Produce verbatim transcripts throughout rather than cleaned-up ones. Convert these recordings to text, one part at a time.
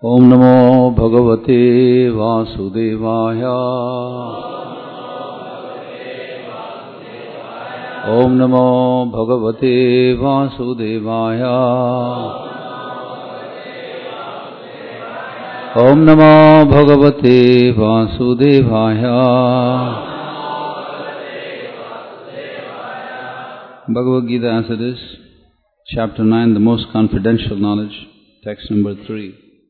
ओम नमो भगवते वासुदेवाय। ओम नमो भगवते वासुदेवाय। ओम नमो भगवते वासुदेवाय। Bhagavad Gita as it is, chapter nine, the most confidential knowledge, text number three.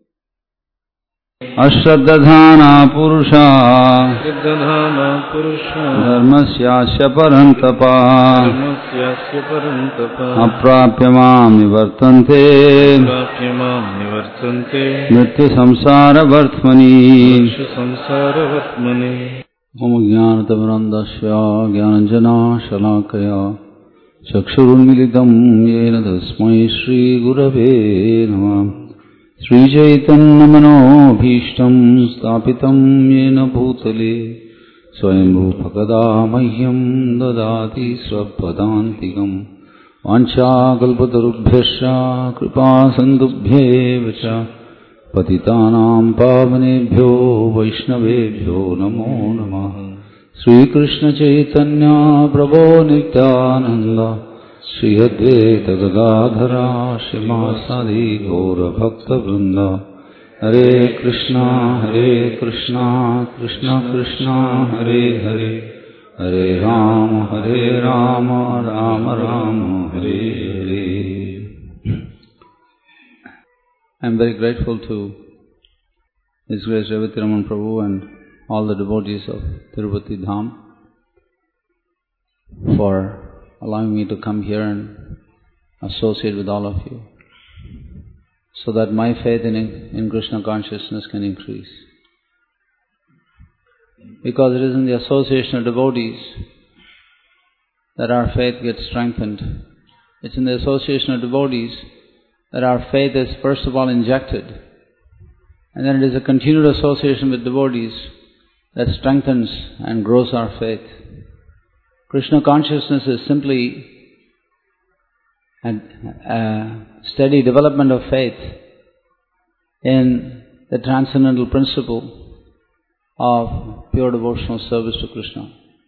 अश्रद्धधाना पुरुषा श्रद्धधाना पुरुषा धर्मस्यास्य परन्तपा धर्मस्यास्य परन्तपा अप्राप्य मां निवर्तन्ते अप्राप्य मां निवर्तन्ते मृत्यु संसारवर्त्मनि मृत्यु संसारवर्त्मनि। मम ज्ञानतिमिरन्धस्य ज्ञानाञ्जनशलाकया चक्षुरुन्मीलितं येन तस्मै श्रीगुरवे नमः। श्रीचैतन्यमनोभीष्टं स्थापितं येन भूतले स्वयंभूपकदा मह्यं ददाति स्वपदान्तिकं। वाञ्छाकल्पतरुभ्यश्च कृपासिन्धुभ्येव च पतितानां पावनेभ्यो वैष्णवेभ्यो नमो नमः। श्रीकृष्णचैतन्य प्रभो नित्यानन्द श्री अद्वैत गदाधरा श्रीवासादि गौरभक्तवृन्द। हरे कृष्णा हरे कृष्णा कृष्णा कृष्णा हरे हरे, हरे राम हरे Ram Ram Ram Hare Hare. I am very grateful to His Grace Revati Raman Prabhu and all the devotees of Tirupati Dham for allowing me to come here and associate with all of you, so that my faith in, in Krishna consciousness can increase. Because it is in the association of devotees that our faith gets strengthened. It's in the association of devotees that our faith is first of all injected, and then it is a continued association with devotees that strengthens and grows our faith. Krishna consciousness is simply a, a steady development of faith in the transcendental principle of pure devotional service to Krishna.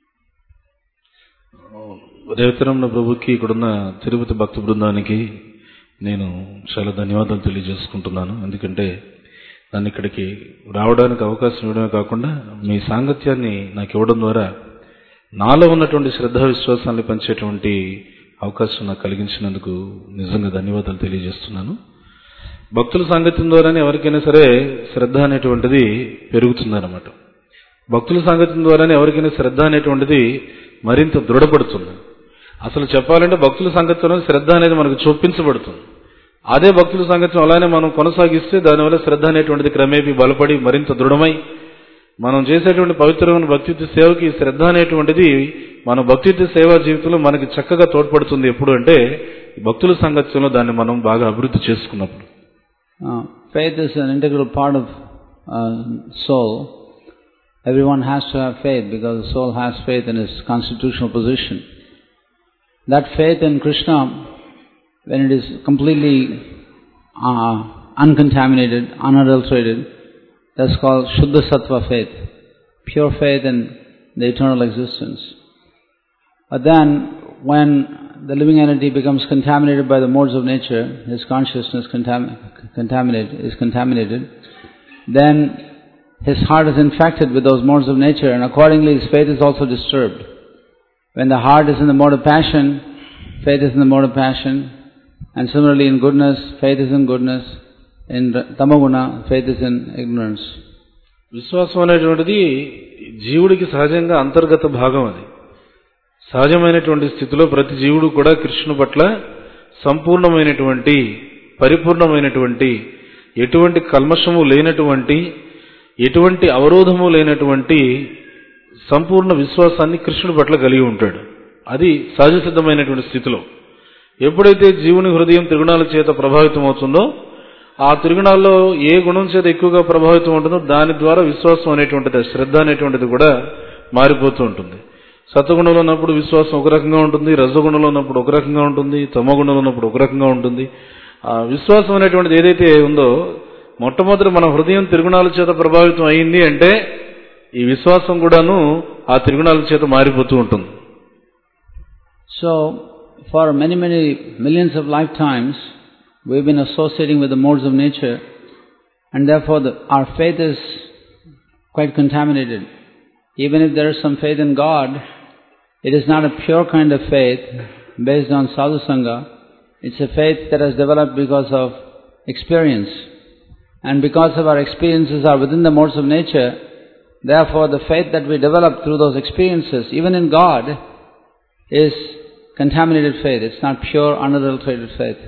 రేవతిరమణ ప్రభుకి ఇక్కడున్న తిరుపతి భక్త బృందానికి నేను చాలా ధన్యవాదాలు తెలియజేసుకుంటున్నాను. ఎందుకంటే నన్ను ఇక్కడికి రావడానికి అవకాశం ఇవ్వడమే కాకుండా మీ సాంగత్యాన్ని నాకు ఇవ్వడం ద్వారా నాలో ఉన్నటువంటి శ్రద్ధ విశ్వాసాన్ని పంచేటువంటి అవకాశం నాకు కలిగించినందుకు నిజంగా ధన్యవాదాలు తెలియజేస్తున్నాను. భక్తుల సాంగత్యం ద్వారానే ఎవరికైనా సరే శ్రద్ధ అనేటువంటిది పెరుగుతుందన్నమాట. భక్తుల సాంగత్యం ద్వారానే ఎవరికైనా శ్రద్ధ అనేటువంటిది మరింత దృఢపడుతుంది. అసలు చెప్పాలంటే భక్తుల సాంగత్యంలో శ్రద్ధ అనేది మనకు చూపించబడుతుంది. అదే భక్తుల సాంగత్యం అలానే మనం కొనసాగిస్తే దానివల్ల శ్రద్ధ అనేటువంటిది క్రమేపీ బలపడి మరింత దృఢమై మనం చేసేటువంటి పవిత్రమైన భక్తిత్వ సేవకి శ్రద్ధ అనేటువంటిది మన భక్తిత్వ సేవా జీవితంలో మనకి చక్కగా తోడ్పడుతుంది. ఎప్పుడు అంటే భక్తుల సాంగత్యంలో దాన్ని మనం బాగా అభివృద్ధి చేసుకున్నప్పుడు. Faith is an integral part of uh, soul. Everyone has to have faith because the soul has faith in its constitutional position. That faith in Krishna, when it is completely uh, uncontaminated, unadulterated, that's called Shuddha Sattva faith, pure faith in the eternal existence. But then, when the living entity becomes contaminated by the modes of nature, his consciousness contam- contaminated, is contaminated, then his heart is infected with those modes of nature, and accordingly his faith is also disturbed. When the heart is in the mode of passion, faith is in the mode of passion, and similarly in goodness, faith is in goodness. In tamaguna, faith is in ignorance. విశ్వాసం అనేటువంటిది జీవుడికి సహజంగా అంతర్గత భాగం. అది సహజమైనటువంటి స్థితిలో ప్రతి జీవుడు కూడా కృష్ణుని పట్ల సంపూర్ణమైనటువంటి పరిపూర్ణమైనటువంటి ఎటువంటి కల్మషము లేనటువంటి ఎటువంటి అవరోధము లేనటువంటి సంపూర్ణ విశ్వాసాన్ని కృష్ణుడి పట్ల కలిగి ఉంటాడు. అది సహజ సిద్ధమైనటువంటి స్థితిలో. ఎప్పుడైతే జీవుని హృదయం త్రిగుణాల చేత ప్రభావితం అవుతుందో, ఆ త్రిగుణాల్లో ఏ గుణం చేత ఎక్కువగా ప్రభావితం ఉంటుందో దాని ద్వారా విశ్వాసం అనేటువంటిది, శ్రద్ధ అనేటువంటిది కూడా మారిపోతూ ఉంటుంది. సత్వగుణంలో ఉన్నప్పుడు విశ్వాసం ఒక రకంగా ఉంటుంది, రజగుణంలో ఉన్నప్పుడు ఒక రకంగా ఉంటుంది, తమగుణంలో ఉన్నప్పుడు ఒక రకంగా ఉంటుంది. ఆ విశ్వాసం అనేటువంటిది ఏదైతే ఉందో మొట్టమొదటి మన హృదయం త్రిగుణాల చేత ప్రభావితం అయింది అంటే ఈ విశ్వాసం కూడాను ఆ త్రిగుణాల చేత మారిపోతూ ఉంటుంది. So, for many, many millions of lifetimes, we've been associating with the modes of nature, and therefore the, our faith is quite contaminated. Even if there is some faith in God, it is not a pure kind of faith based on sadhu sangha. It's a faith that has developed because of experience. And because of our experiences are within the modes of nature, therefore the faith that we develop through those experiences, even in God, is contaminated faith. It's not pure, unadulterated faith.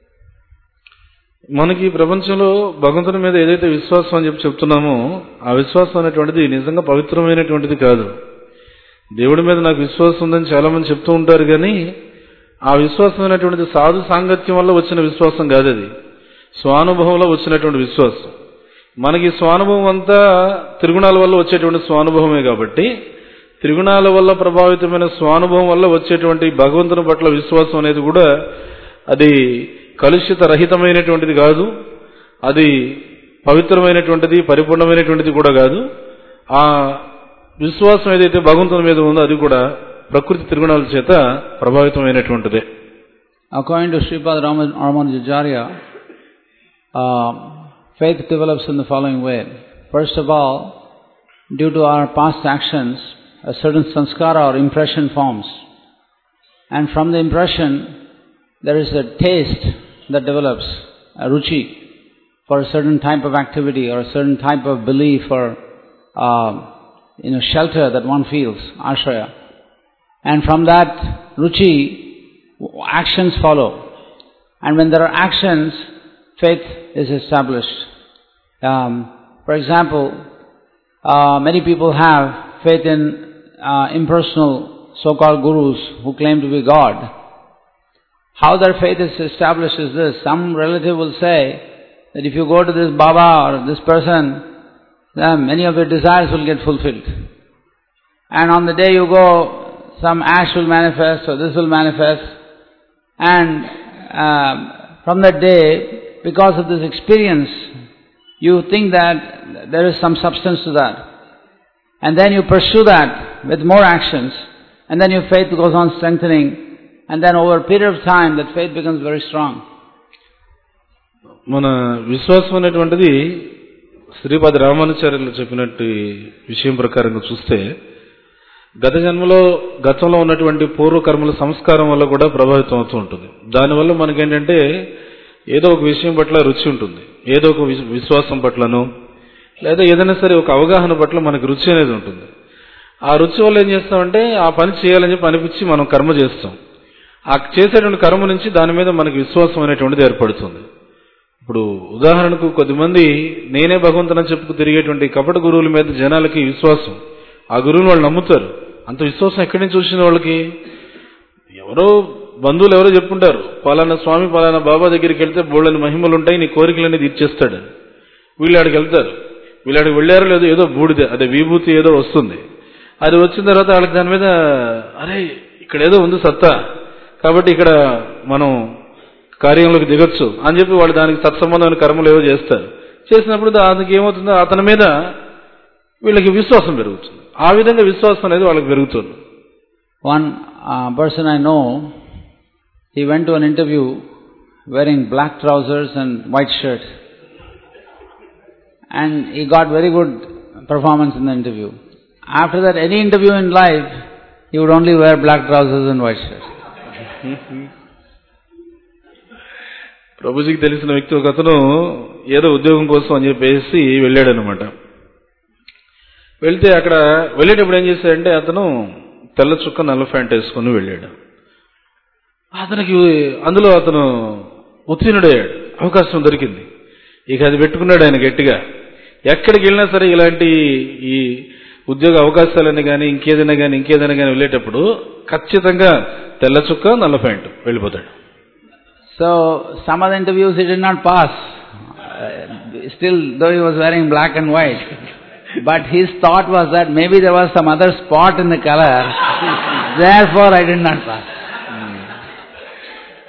మనకి ప్రపంచంలో భగవంతుని మీద ఏదైతే విశ్వాసం అని చెప్పి చెప్తున్నామో ఆ విశ్వాసం అనేటువంటిది నిజంగా పవిత్రమైనటువంటిది కాదు. దేవుడి మీద నాకు విశ్వాసం ఉందని చాలా మంది చెప్తూ ఉంటారు, కానీ ఆ విశ్వాసం అనేటువంటిది సాధు సాంగత్యం వల్ల వచ్చిన విశ్వాసం కాదు. అది స్వానుభవంలో వచ్చినటువంటి విశ్వాసం. మనకి స్వానుభవం అంతా త్రిగుణాల వల్ల వచ్చేటువంటి స్వానుభవమే కాబట్టి త్రిగుణాల వల్ల ప్రభావితమైన స్వానుభవం వల్ల వచ్చేటువంటి భగవంతుని పట్ల విశ్వాసం అనేది కూడా అది కలుషిత రహితమైనటువంటిది కాదు, అది పవిత్రమైనటువంటిది, పరిపూర్ణమైనటువంటిది కూడా కాదు. ఆ విశ్వాసం ఏదైతే భగవంతుని మీద ఉందో అది కూడా ప్రకృతి త్రిగుణాల చేత ప్రభావితమైనటువంటిదే. According to Sripad Ramanujacharya, uh, faith develops in the following way. First of all, due to our past actions, a certain sanskara or impression forms. And from the impression, there is a taste that develops, a ruchi, for a certain type of activity or a certain type of belief or uh, you know, shelter that one feels, ashraya. And from that ruchi, actions follow. And when there are actions, faith is established. Um, for example, uh, many people have faith in uh, impersonal so-called gurus who claim to be God. How their faith is established is this. Some relative will say that if you go to this Baba or this person, then many of your desires will get fulfilled. And on the day you go, some ash will manifest or this will manifest. And um, from that day, because of this experience, you think that there is some substance to that. And then you pursue that with more actions. And then your faith goes on strengthening. And then over a period of time, that faith becomes very strong. మన విశ్వాసం అనేటువంటిది శ్రీపాద రామానుచార్యులు చెప్పినట్టు విషయం ప్రకారంగా చూస్తే గత జన్మలో గతంలో ఉన్నటువంటి పూర్వకర్మల సంస్కారం వల్ల కూడా ప్రభావితం అవుతూ ఉంటుంది. దానివల్ల మనకేంటంటే ఏదో ఒక విషయం పట్ల రుచి ఉంటుంది, ఏదో ఒక విశ్వాసం పట్లను లేదా ఏదైనా సరే ఒక అవగాహన పట్ల మనకు రుచి అనేది ఉంటుంది. ఆ రుచి వల్ల ఏం చేస్తామంటే ఆ పని చేయాలని చెప్పి అనిపించి మనం కర్మ చేస్తాం. ఆ చేసేటువంటి కర్మ నుంచి దాని మీద మనకి విశ్వాసం అనేటువంటిది ఏర్పడుతుంది. ఇప్పుడు ఉదాహరణకు కొద్దిమంది నేనే భగవంతుని చెప్పుకు తిరిగేటువంటి కపట గురువుల మీద జనాలకి విశ్వాసం, ఆ గురువులు వాళ్ళు నమ్ముతారు. అంత విశ్వాసం ఎక్కడి నుంచి వచ్చింది వాళ్ళకి? ఎవరో బంధువులు ఎవరో చెప్పుంటారు, పలానా స్వామి పలానా బాబా దగ్గరికి వెళ్తే బోళ్ళని మహిమలు ఉంటాయి, నీ కోరికలన్నీ తీర్చేస్తాడు. వీళ్ళు ఆడికి వెళ్తారు, వీళ్ళు ఆడికి వెళ్ళారో లేదో ఏదో బూడిద అదే విభూతి ఏదో వస్తుంది. అది వచ్చిన తర్వాత వాళ్ళకి దాని మీద అరే ఇక్కడ ఏదో ఉంది సత్తా, కాబట్టి ఇక్కడ మనం కార్యంలోకి దిగొచ్చు అని చెప్పి వాళ్ళు దానికి సత్సంబంధమైన కర్మలు ఏవో చేస్తారు. చేసినప్పుడు దానికి ఏమవుతుందో అతని మీద వీళ్ళకి విశ్వాసం పెరుగుతుంది. ఆ విధంగా విశ్వాసం అనేది వాళ్ళకి పెరుగుతుంది. One uh, person I know, he went to an interview wearing black trousers and white shirt. And he got very good performance in the interview. After that, any interview in life, he would only wear black trousers and white shirt. ప్రభుజీకి తెలిసిన వ్యక్తి ఒక అతను ఏదో ఉద్యోగం కోసం అని చెప్పేసి వెళ్ళాడు అనమాట. వెళ్తే అక్కడ వెళ్ళేటప్పుడు ఏం చేశాడంటే అతను తెల్ల చుక్క నల్ల ప్యాంట్ వేసుకుని వెళ్ళాడు. అతనికి అందులో అతను ఉత్తీర్ణుడయ్యాడు, అవకాశం దొరికింది. ఇక అది పెట్టుకున్నాడు ఆయన గట్టిగా. ఎక్కడికి వెళ్ళినా సరే ఇలాంటి ఈ ఉద్యోగ అవకాశాలని కానీ ఇంకేదైనా కానీ ఇంకేదైనా కానీ వెళ్ళేటప్పుడు ఖచ్చితంగా తెల్ల చుక్క నల్ల ప్యాంటు వెళ్ళిపోతాడు. So, some of the interviews he did not pass, uh, still though he was wearing black and white. But his thought was that maybe there was some other spot in the color, therefore I did not pass.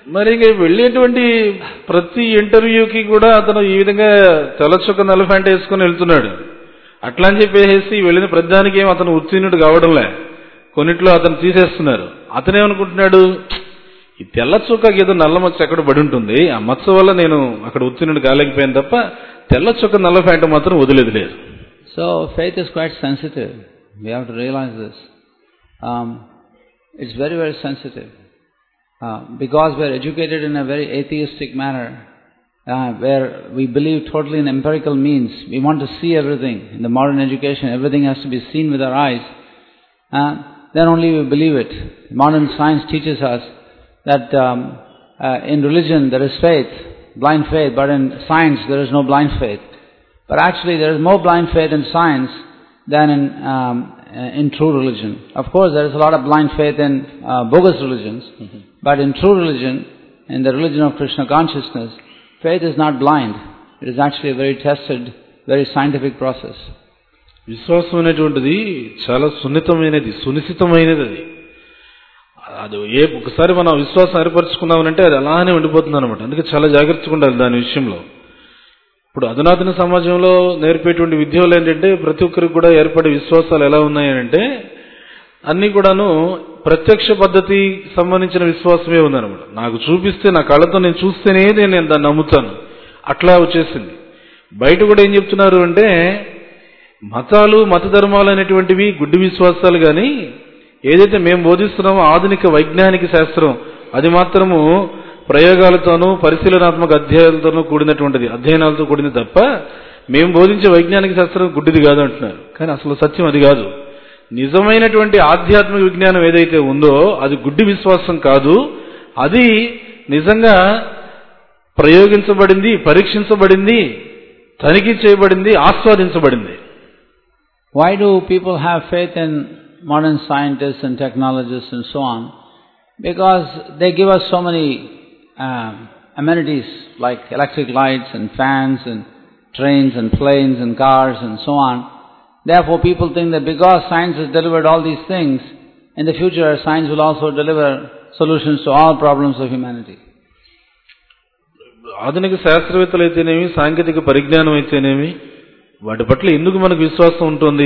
మరి ఇంక వెళ్ళేటువంటి ప్రతి ఇంటర్వ్యూకి కూడా అతను ఈ విధంగా తెల్లచొక్క నల్ల ప్యాంట్ వేసుకుని వెళ్తున్నాడు. అట్లా అని చెప్పేసి వెళ్ళిన ప్రతిదానికి ఏం అతను ఉత్తీర్ణుడు కావడంలే, కొన్నిట్లో అతను తీసేస్తున్నారు. అతనేమనుకుంటున్నాడు, ఈ తెల్ల చొక్కకి ఏదో నల్ల మచ్చ ఎక్కడ పడి ఉంటుంది, ఆ మచ్చ వల్ల నేను అక్కడ ఉత్తీర్ణుడు కాలేకపోయాను తప్ప తెల్ల చొక్క నల్ల ప్యాంట్ మాత్రం వదిలేదు లేదు. So faith is quite sensitive. We have to realize this. Um, it's very very sensitive. Uh, because we are educated in a very atheistic manner, uh, where we believe totally in empirical means. We want to see everything. In the modern education, everything has to be seen with our eyes. Uh, then only we believe it. Modern science teaches us that um, uh, in religion there is faith, blind faith, but in science there is no blind faith. But actually there is more blind faith in science than in um, in true religion. Of course there is a lot of blind faith in uh, bogus religions, mm-hmm. but in true religion, in the religion of Krishna consciousness, faith is not blind. It is actually a very tested, very scientific process. విశ్వాసం అనేటువంటిది చాలా సున్నితమైనది, సునిశ్చితమైనది. అది అది ఏ ఒకసారి మనం విశ్వాసం ఏర్పరచుకున్నామనంటే అది అలానే ఉండిపోతుంది అనమాట. అందుకే చాలా జాగ్రత్తగా ఉండాలి దాని విషయంలో. ఇప్పుడు అధునాతన సమాజంలో నేర్పేటువంటి విద్యలు ఏంటంటే ప్రతి ఒక్కరికి కూడా ఏర్పడే విశ్వాసాలు ఎలా ఉన్నాయంటే అన్ని కూడాను ప్రత్యక్ష పద్ధతి సంబంధించిన విశ్వాసమే ఉందన్నమాట. నాకు చూపిస్తే నా కళ్ళతో నేను చూస్తేనే నేను దాన్ని నమ్ముతాను, అట్లా వచ్చేసింది. బయట కూడా ఏం చెప్తున్నారు అంటే మతాలు మత ధర్మాలు అనేటువంటివి గుడ్డి విశ్వాసాలు, కానీ ఏదైతే మేము బోధిస్తున్నామో ఆధునిక వైజ్ఞానిక శాస్త్రం అది మాత్రము ప్రయోగాలతోనూ పరిశీలనాత్మక అధ్యాయాలతోనూ కూడినటువంటిది, అధ్యయనాలతో కూడింది తప్ప మేము బోధించే వైజ్ఞానిక శాస్త్రం గుడ్డిది కాదు అంటున్నారు. కానీ అసలు సత్యం అది కాదు. నిజమైనటువంటి ఆధ్యాత్మిక విజ్ఞానం ఏదైతే ఉందో అది గుడ్డి విశ్వాసం కాదు, అది నిజంగా ప్రయోగించబడింది, పరీక్షించబడింది, తనిఖీ చేయబడింది, ఆస్వాదించబడింది. Why do people have faith in modern scientists and technologists and so on? Because they give us so many uh, amenities like electric lights and fans and trains and planes and cars and so on. Therefore people think that because science has delivered all these things, in the future science will also deliver solutions to all problems of humanity. ఆధునిక శాస్త్రవేత్తలు అయితేనేమి, సాంకేతిక పరిజ్ఞానం అయితేనేమి, వాటి పట్ల ఎందుకు మనకు విశ్వాసం ఉంటుంది?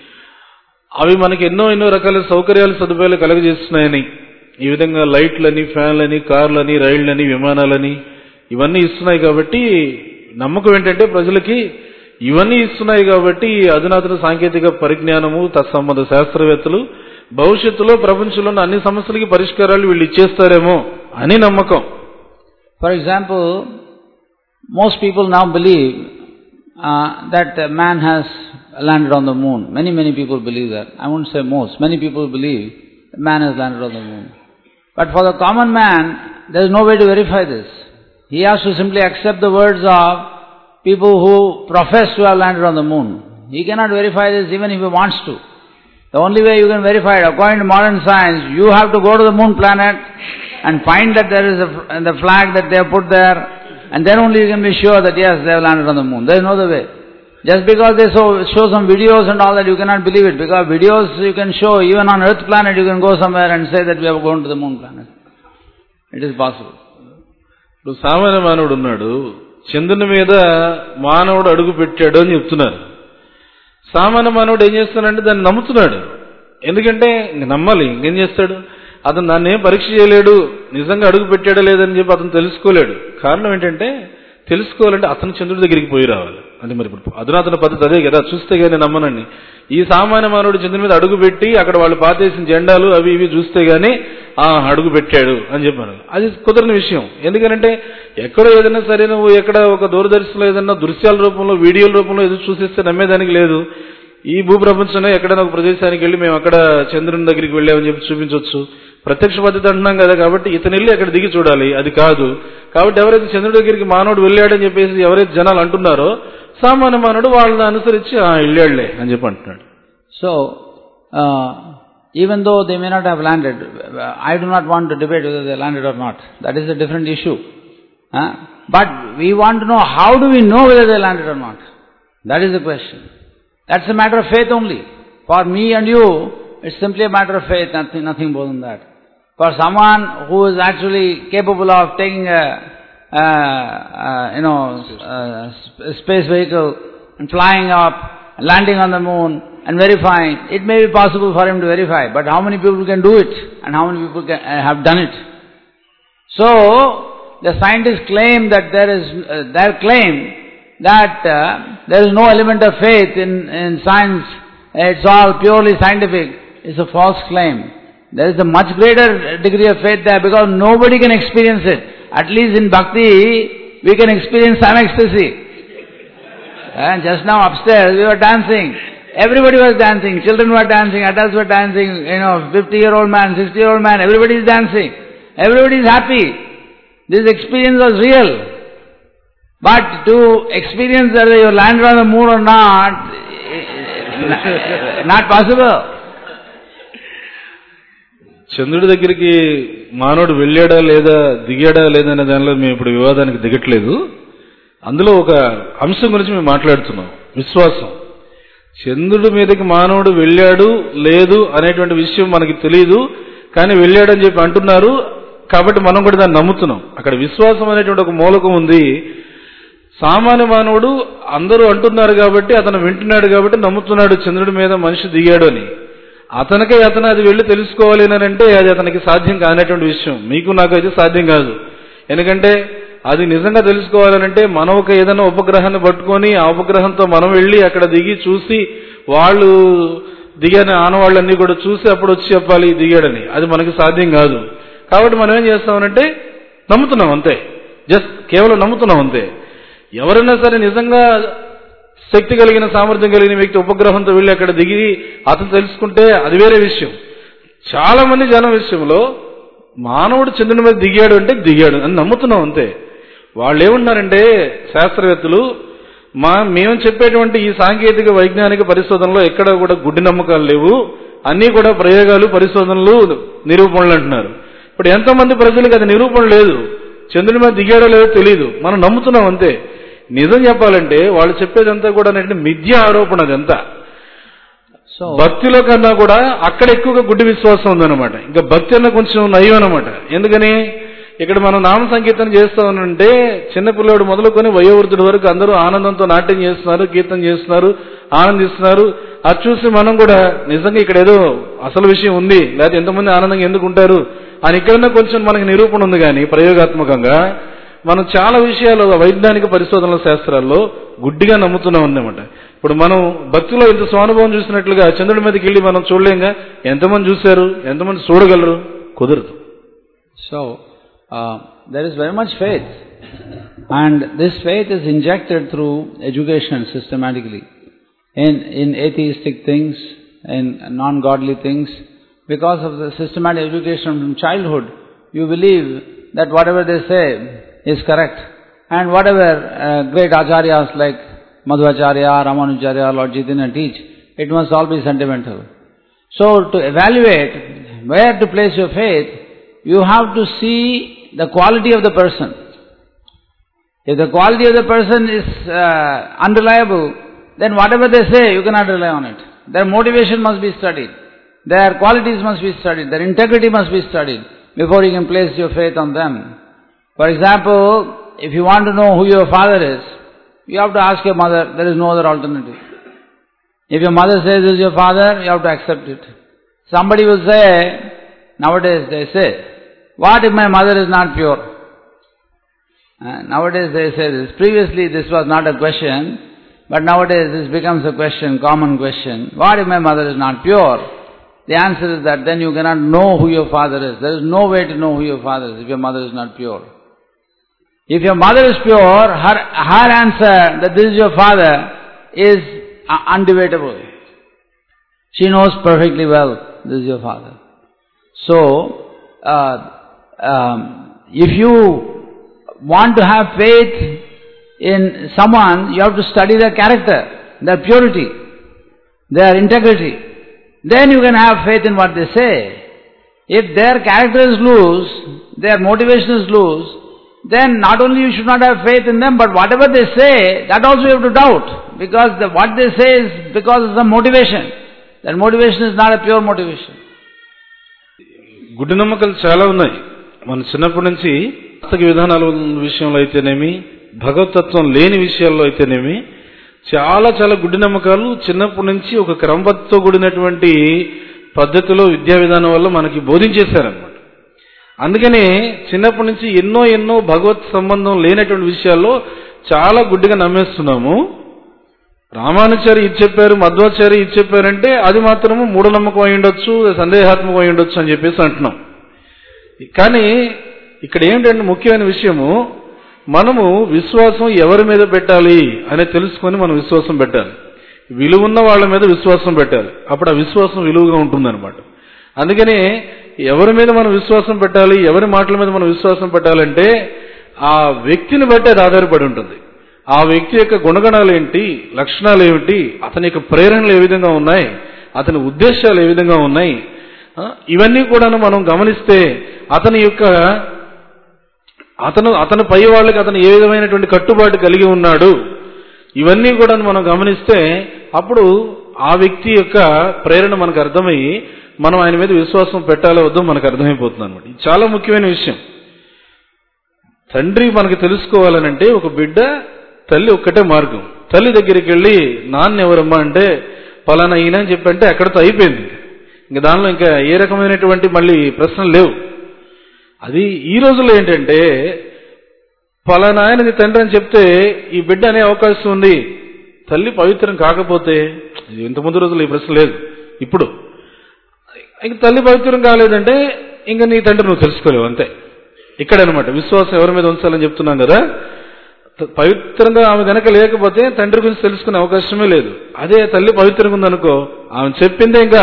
అవి మనకి ఎన్నో ఎన్నో రకాల సౌకర్యాలు సదుపాయాలు కలుగజేస్తున్నాయని, ఈ విధంగా లైట్లని, ఫ్యాన్లని, కార్లని, రైళ్లని, విమానాలని ఇవన్నీ ఇస్తున్నాయి. కాబట్టి నమ్మకం ఏంటంటే ప్రజలకి ఇవన్నీ ఇస్తున్నాయి కాబట్టి అధునాతన సాంకేతిక పరిజ్ఞానము తత్సంబంధ శాస్త్రవేత్తలు భవిష్యత్తులో ప్రపంచంలో ఉన్న అన్ని సమస్యలకి పరిష్కారాలు వీళ్ళు ఇచ్చేస్తారేమో అని నమ్మకం. For example, most people now believe uh, that man has landed on the moon. Many, many people believe that. I won't say most. Many people believe that man has landed on the moon. But for the common man, there is no way to verify this. He has to simply accept the words of people who profess to have landed on the moon. He cannot verify this even if he wants to. The only way you can verify it, according to modern science, you have to go to the moon planet and find that there is a, the flag that they have put there, and then only you can be sure that yes, they have landed on the moon. There is no other way. Just because they show, show some videos and all that, you cannot believe it, because videos you can show, even on Earth planet you can go somewhere and say that we have gone to the moon planet. It is possible. ఇప్పుడు సామాన్య మానవుడు ఉన్నాడు, చంద్రుని మీద మానవుడు అడుగు పెట్టాడు అని చెప్తున్నారు. సామాన్య మానవుడు ఏం చేస్తాడంటే దాన్ని నమ్ముతున్నాడు. ఎందుకంటే నమ్మాలి, ఇంకేం చేస్తాడు? అతను దాన్ని ఏం పరీక్ష చేయలేడు, నిజంగా అడుగు పెట్టాడా లేదని చెప్పి అతను తెలుసుకోలేడు. కారణం ఏంటంటే తెలుసుకోవాలంటే అతను చంద్రుడి దగ్గరికి పోయి రావాలి. అంటే మరి ఇప్పుడు అధునాతన పద్ధతి అదే కదా, చూస్తే కానీ నమ్మనండి. ఈ సామాన్య మానవుడు చంద్రుడి మీద అడుగు పెట్టి అక్కడ వాళ్ళు పాతేసిన జెండాలు అవి ఇవి చూస్తే గానీ ఆ అడుగు పెట్టాడు అని చెప్పాను. అది కుదరని విషయం. ఎందుకంటే ఎక్కడో ఏదైనా సరే నువ్వు ఎక్కడ ఒక దూరదర్శనంలో ఏదైనా దృశ్యాల రూపంలో, వీడియోల రూపంలో ఎదురు చూసేస్తే నమ్మేదానికి లేదు. ఈ భూప్రపంచంలో ఎక్కడైనా ఒక ప్రదేశానికి వెళ్ళి మేము అక్కడ చంద్రుని దగ్గరికి వెళ్ళామని చెప్పి చూపించవచ్చు. ప్రత్యక్ష పద్ధతి అంటున్నాం కదా, కాబట్టి ఇతను వెళ్ళి అక్కడ దిగి చూడాలి, అది కాదు. కాబట్టి ఎవరైతే చంద్రుడి దగ్గరికి మానవుడు వెళ్ళాడని చెప్పేసి ఎవరైతే జనాలు అంటున్నారో సామాన్య మానవుడు వాళ్ళని అనుసరించి వెళ్ళాడులే అని చెప్పి అంటున్నాడు. So even though they may not have landed, I do not want to debate whether they landed or not. That is a different issue. Huh? But we want to know, how do we know whether they landed or not? That is the question. That's a matter of faith only. For me and you, it's simply a matter of faith, nothing, nothing more than that. For someone who is actually capable of taking a, uh, uh, you know, uh, space vehicle and flying up, landing on the moon and verifying, it may be possible for him to verify, but how many people can do it and how many people can, uh, have done it? So, the scientists claim that there is, uh, their claim that uh, there is no element of faith in, in science, it's all purely scientific, is a false claim. There is a much greater degree of faith there because nobody can experience it. At least in bhakti, we can experience some ecstasy. And just now upstairs we were dancing. Everybody was dancing. Children were dancing, adults were dancing, you know, fifty-year-old man, sixty-year-old man, everybody is dancing. Everybody is happy. This experience was real. But to experience whether you landed on the moon or not, not possible. చంద్రుడి దగ్గరికి మానవుడు వెళ్ళాడా లేదా దిగాడా లేదా అనే దానిలో మేము ఇప్పుడు వివాదానికి దిగట్లేదు. అందులో ఒక అంశం గురించి మేము మాట్లాడుతున్నాం, విశ్వాసం. చంద్రుడి మీదకి మానవుడు వెళ్ళాడు లేదు అనేటువంటి విషయం మనకి తెలియదు, కానీ వెళ్ళాడని చెప్పి అంటున్నారు, కాబట్టి మనం కూడా దాన్ని నమ్ముతున్నాం. అక్కడ విశ్వాసం అనేటువంటి ఒక మూలకం ఉంది. సామాన్య మానవుడు అందరూ అంటున్నారు కాబట్టి అతను వింటున్నాడు కాబట్టి నమ్ముతున్నాడు చంద్రుడి మీద మనిషి దిగాడు అని. అతనికే అతను అది వెళ్ళి తెలుసుకోవాలి అని అంటే అది అతనికి సాధ్యం కానటువంటి విషయం. మీకు నాకు అయితే సాధ్యం కాదు. ఎందుకంటే అది నిజంగా తెలుసుకోవాలనంటే మనం ఒక ఏదైనా ఉపగ్రహాన్ని పట్టుకొని ఆ ఉపగ్రహంతో మనం వెళ్ళి అక్కడ దిగి చూసి వాళ్ళు దిగిన ఆనవాళ్ళన్నీ కూడా చూసి అప్పుడు వచ్చి చెప్పాలి దిగాడని. అది మనకి సాధ్యం కాదు. కాబట్టి మనం ఏం చేస్తామనంటే నమ్ముతున్నాం అంతే. జస్ట్ కేవలం నమ్ముతున్నాం అంతే. ఎవరైనా సరే నిజంగా శక్తి కలిగిన సామర్థ్యం కలిగిన వ్యక్తి ఉపగ్రహంతో వెళ్ళి అక్కడ దిగి అతను తెలుసుకుంటే అది వేరే విషయం. చాలా మంది జనం విషయంలో మానవుడు చంద్రుని మీద దిగాడు అంటే దిగాడు అని నమ్ముతున్నాం అంతే. వాళ్ళు ఏమంటున్నారంటే శాస్త్రవేత్తలు, మా మేము చెప్పేటువంటి ఈ సాంకేతిక వైజ్ఞానిక పరిశోధనలో ఎక్కడ కూడా గుడ్డి నమ్మకాలు లేవు, అన్నీ కూడా ప్రయోగాలు పరిశోధనలు నిరూపణలు అంటున్నారు. ఇప్పుడు ఎంతోమంది ప్రజలకు అది నిరూపణ లేదు, చంద్రుని మీద దిగాడో లేదో తెలియదు, మనం నమ్ముతున్నాం అంతే. నిజం చెప్పాలంటే వాళ్ళు చెప్పేదంతా కూడా మిథ్య ఆరోపణ. అదంతా భక్తిలో కన్నా కూడా అక్కడ ఎక్కువగా గుడ్డి విశ్వాసం ఉందన్నమాట. ఇంకా భక్తి అన్న కొంచెం నయం అనమాట. ఎందుకని ఇక్కడ మనం నామ సంకీర్తన చేస్తామనంటే చిన్నపిల్లడు మొదలుకొని వయోవృద్ధుడి వరకు అందరూ ఆనందంతో నాట్యం చేస్తున్నారు, కీర్తన చేస్తున్నారు, ఆనందిస్తున్నారు. అది చూసి మనం కూడా నిజంగా ఇక్కడ ఏదో అసలు విషయం ఉంది, లేకపోతే ఎంతమంది ఆనందంగా ఎందుకు ఉంటారు అని ఇక్కడన్నా కొంచెం మనకి నిరూపణ ఉంది. కానీ ప్రయోగాత్మకంగా మనం చాలా విషయాలు వైజ్ఞానిక పరిశోధనల శాస్త్రాల్లో గుడ్డిగా నమ్ముతున్నాం అన్నమాట. ఇప్పుడు మనం భక్తిలో ఇంత స్వానుభవం చూసినట్లుగా చంద్రుడి మీదకి వెళ్ళి మనం చూడలేంగా. ఎంతమంది చూశారు, ఎంతమంది చూడగలరు? కుదరదు. So there is very much faith, and this faith is injected through education systematically in in atheistic things, in non-godly things. Because of the systematic education from childhood, you believe that whatever they say is correct, and whatever uh, great acharyas like Madhvacharya, Ramanujacharya, Lord Chaitanya teach, it must all be sentimental. So to evaluate where to place your faith, you have to see the quality of the person. If the quality of the person is uh, unreliable, then whatever they say, you cannot rely on it. Their motivation must be studied. Their qualities must be studied. Their integrity must be studied before you can place your faith on them. For example, if you want to know who your father is, you have to ask your mother. There is no other alternative. If your mother says this is your father, you have to accept it. Somebody will say, nowadays they say, what if my mother is not pure? Uh, nowadays they say this. Previously this was not a question, but nowadays this becomes a question, common question. What if my mother is not pure? The answer is that then you cannot know who your father is. There is no way to know who your father is if your mother is not pure. If your mother is pure, her, her answer that this is your father is undebatable. She knows perfectly well this is your father. So, uh, um, if you want to have faith in someone, you have to study their character, their purity, their integrity. Then you can have faith in what they say. If their character is loose, their motivation is loose, then not only you should not have faith in them, but whatever they say, that also you have to doubt. Because the, what they say is because of some motivation. That motivation is not a pure motivation. గుడ్డి నమ్మకాలు చాలా ఉన్నాయి. మన చిన్నప్పటి నుంచి ఆస్తిక విధానాల విషయంలో అయితేనేమి, భగవతత్వం లేని విషయాల్లో అయితేనేమి చాలా చాలా గుడ్డి నమ్మకాలు చిన్నప్పటి నుంచి ఒక క్రమబద్ధతో కూడినటువంటి పద్ధతిలో విద్యా విధానం వల్ల మనకి బోధించేశారన్నమాట. అందుకనే చిన్నప్పటి నుంచి ఎన్నో ఎన్నో భగవత్ సంబంధం లేనటువంటి విషయాల్లో చాలా గుడ్డిగా నమ్మేస్తున్నాము. రామానుచారి ఇది చెప్పారు, మధ్వాచారి ఇది చెప్పారంటే అది మాత్రము మూఢనమ్మకం అయి ఉండొచ్చు, సందేహాత్మకం అయి ఉండొచ్చు అని చెప్పేసి అంటున్నాం. కానీ ఇక్కడ ఏమిటంటే ముఖ్యమైన విషయము, మనము విశ్వాసం ఎవరి మీద పెట్టాలి అని తెలుసుకొని మనం విశ్వాసం పెట్టాలి. విలువున్న వాళ్ళ మీద విశ్వాసం పెట్టాలి. అప్పుడు ఆ విశ్వాసం విలువగా ఉంటుందన్నమాట. అందుకని ఎవరి మీద మనం విశ్వాసం పెట్టాలి, ఎవరి మాటల మీద మనం విశ్వాసం పెట్టాలంటే ఆ వ్యక్తిని బట్టి అది ఆధారపడి ఉంటుంది. ఆ వ్యక్తి యొక్క గుణగణాలు ఏంటి, లక్షణాలు ఏమిటి, అతని యొక్క ప్రేరణలు ఏ విధంగా ఉన్నాయి, అతని ఉద్దేశాలు ఏ విధంగా ఉన్నాయి, ఇవన్నీ కూడా మనం గమనిస్తే అతని యొక్క అతను అతని పై వాళ్ళకి అతను ఏ విధమైనటువంటి కట్టుబాటు కలిగి ఉన్నాడు, ఇవన్నీ కూడా మనం గమనిస్తే అప్పుడు ఆ వ్యక్తి యొక్క ప్రేరణ మనకు అర్థమయ్యి మనం ఆయన మీద విశ్వాసం పెట్టాలో వద్దో మనకు అర్థమైపోతుంది అనమాట. ఇది చాలా ముఖ్యమైన విషయం. తండ్రి మనకు తెలుసుకోవాలనంటే ఒక బిడ్డ తల్లి ఒక్కటే మార్గం. తల్లి దగ్గరికి వెళ్ళి నాన్న ఎవరమ్మా అంటే పలానా ఈయన అని చెప్పంటే అక్కడితో అయిపోయింది. ఇంకా దానిలో ఇంకా ఏ రకమైనటువంటి మళ్ళీ ప్రశ్నలు లేవు. అది ఈ రోజుల్లో ఏంటంటే పలానా ఆయనది తండ్రి అని చెప్తే ఈ బిడ్డ అనే అవకాశం ఉంది. తల్లి పవిత్రం కాకపోతే, ఇంత ముందు రోజుల్లో ఈ ప్రశ్న లేదు. ఇప్పుడు ఇంక తల్లి పవిత్రం కాలేదంటే ఇంకా నీ తండ్రి నువ్వు తెలుసుకోలేవు, అంతే. ఇక్కడనమాట విశ్వాసం ఎవరి మీద ఉంచాలని చెప్తున్నాం కదా. పవిత్రంగా ఆమె గనక లేకపోతే తండ్రి గురించి తెలుసుకునే అవకాశమే లేదు. అదే తల్లి పవిత్రంగా ఉందనుకో, ఆమె చెప్పిందే ఇంకా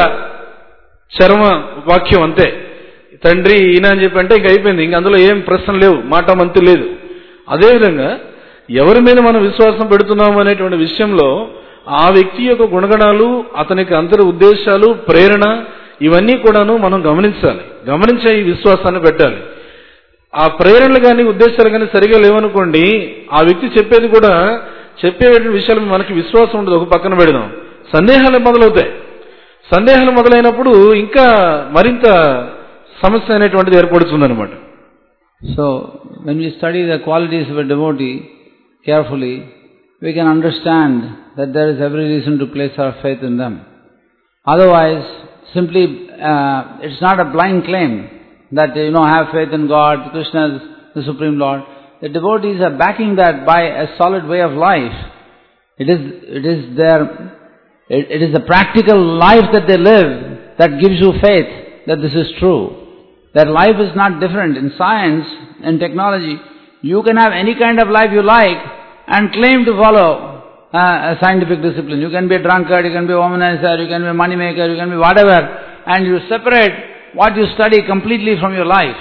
చర్మ వాక్యం, అంతే. తండ్రి ఈయన అని చెప్పి అంటే ఇంక అయిపోయింది. ఇంక అందులో ఏం ప్రశ్న లేవు, మాట మంతి లేదు. అదేవిధంగా ఎవరి మీద మనం విశ్వాసం పెడుతున్నాము అనేటువంటి విషయంలో ఆ వ్యక్తి యొక్క గుణగణాలు, అతనికి అంతర ఉద్దేశాలు, ప్రేరణ, ఇవన్నీ కూడాను మనం గమనించాలి. గమనించే ఈ విశ్వాసాన్ని పెట్టాలి. ఆ ప్రేరణలు కానీ ఉద్దేశాలు కానీ సరిగా లేవనుకోండి, ఆ వ్యక్తి చెప్పేది కూడా చెప్పే విషయాలు మనకి విశ్వాసం ఉండదు. ఒక పక్కన పెడదాం, సందేహాలు మొదలవుతాయి. సందేహాలు మొదలైనప్పుడు ఇంకా మరింత సమస్య అనేటువంటిది ఏర్పడుతుందన్నమాట. So when we study the qualities of a devotee carefully, we can understand that there is every reason to place our faith in them. Otherwise, simply uh, it's not a blind claim that, you know, have faith in God, Krishna is the Supreme Lord. The devotees are backing that by a solid way of life. It is, it is their, it, it is the practical life that they live that gives you faith that this is true. That life is not different. In science and technology, you can have any kind of life you like and claim to follow uh, a scientific discipline. You can be a drunkard, you can be a womanizer, you can be a money maker, you can be whatever, and you separate what you study completely from your life.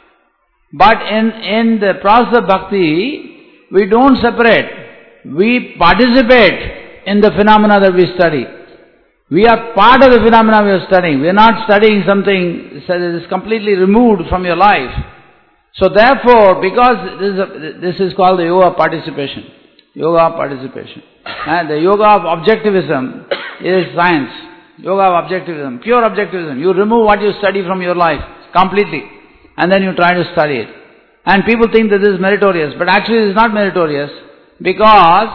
But in, in the process of bhakti, we don't separate. We participate in the phenomena that we study. We are part of the phenomena we are studying. We are not studying something that is completely removed from your life. So therefore, because this is, a, this is called the yoga of participation. Yoga of participation. And the yoga of objectivism is science. Yoga of objectivism, pure objectivism. You remove what you study from your life completely, and then you try to study it. And people think that this is meritorious, but actually it is not meritorious, because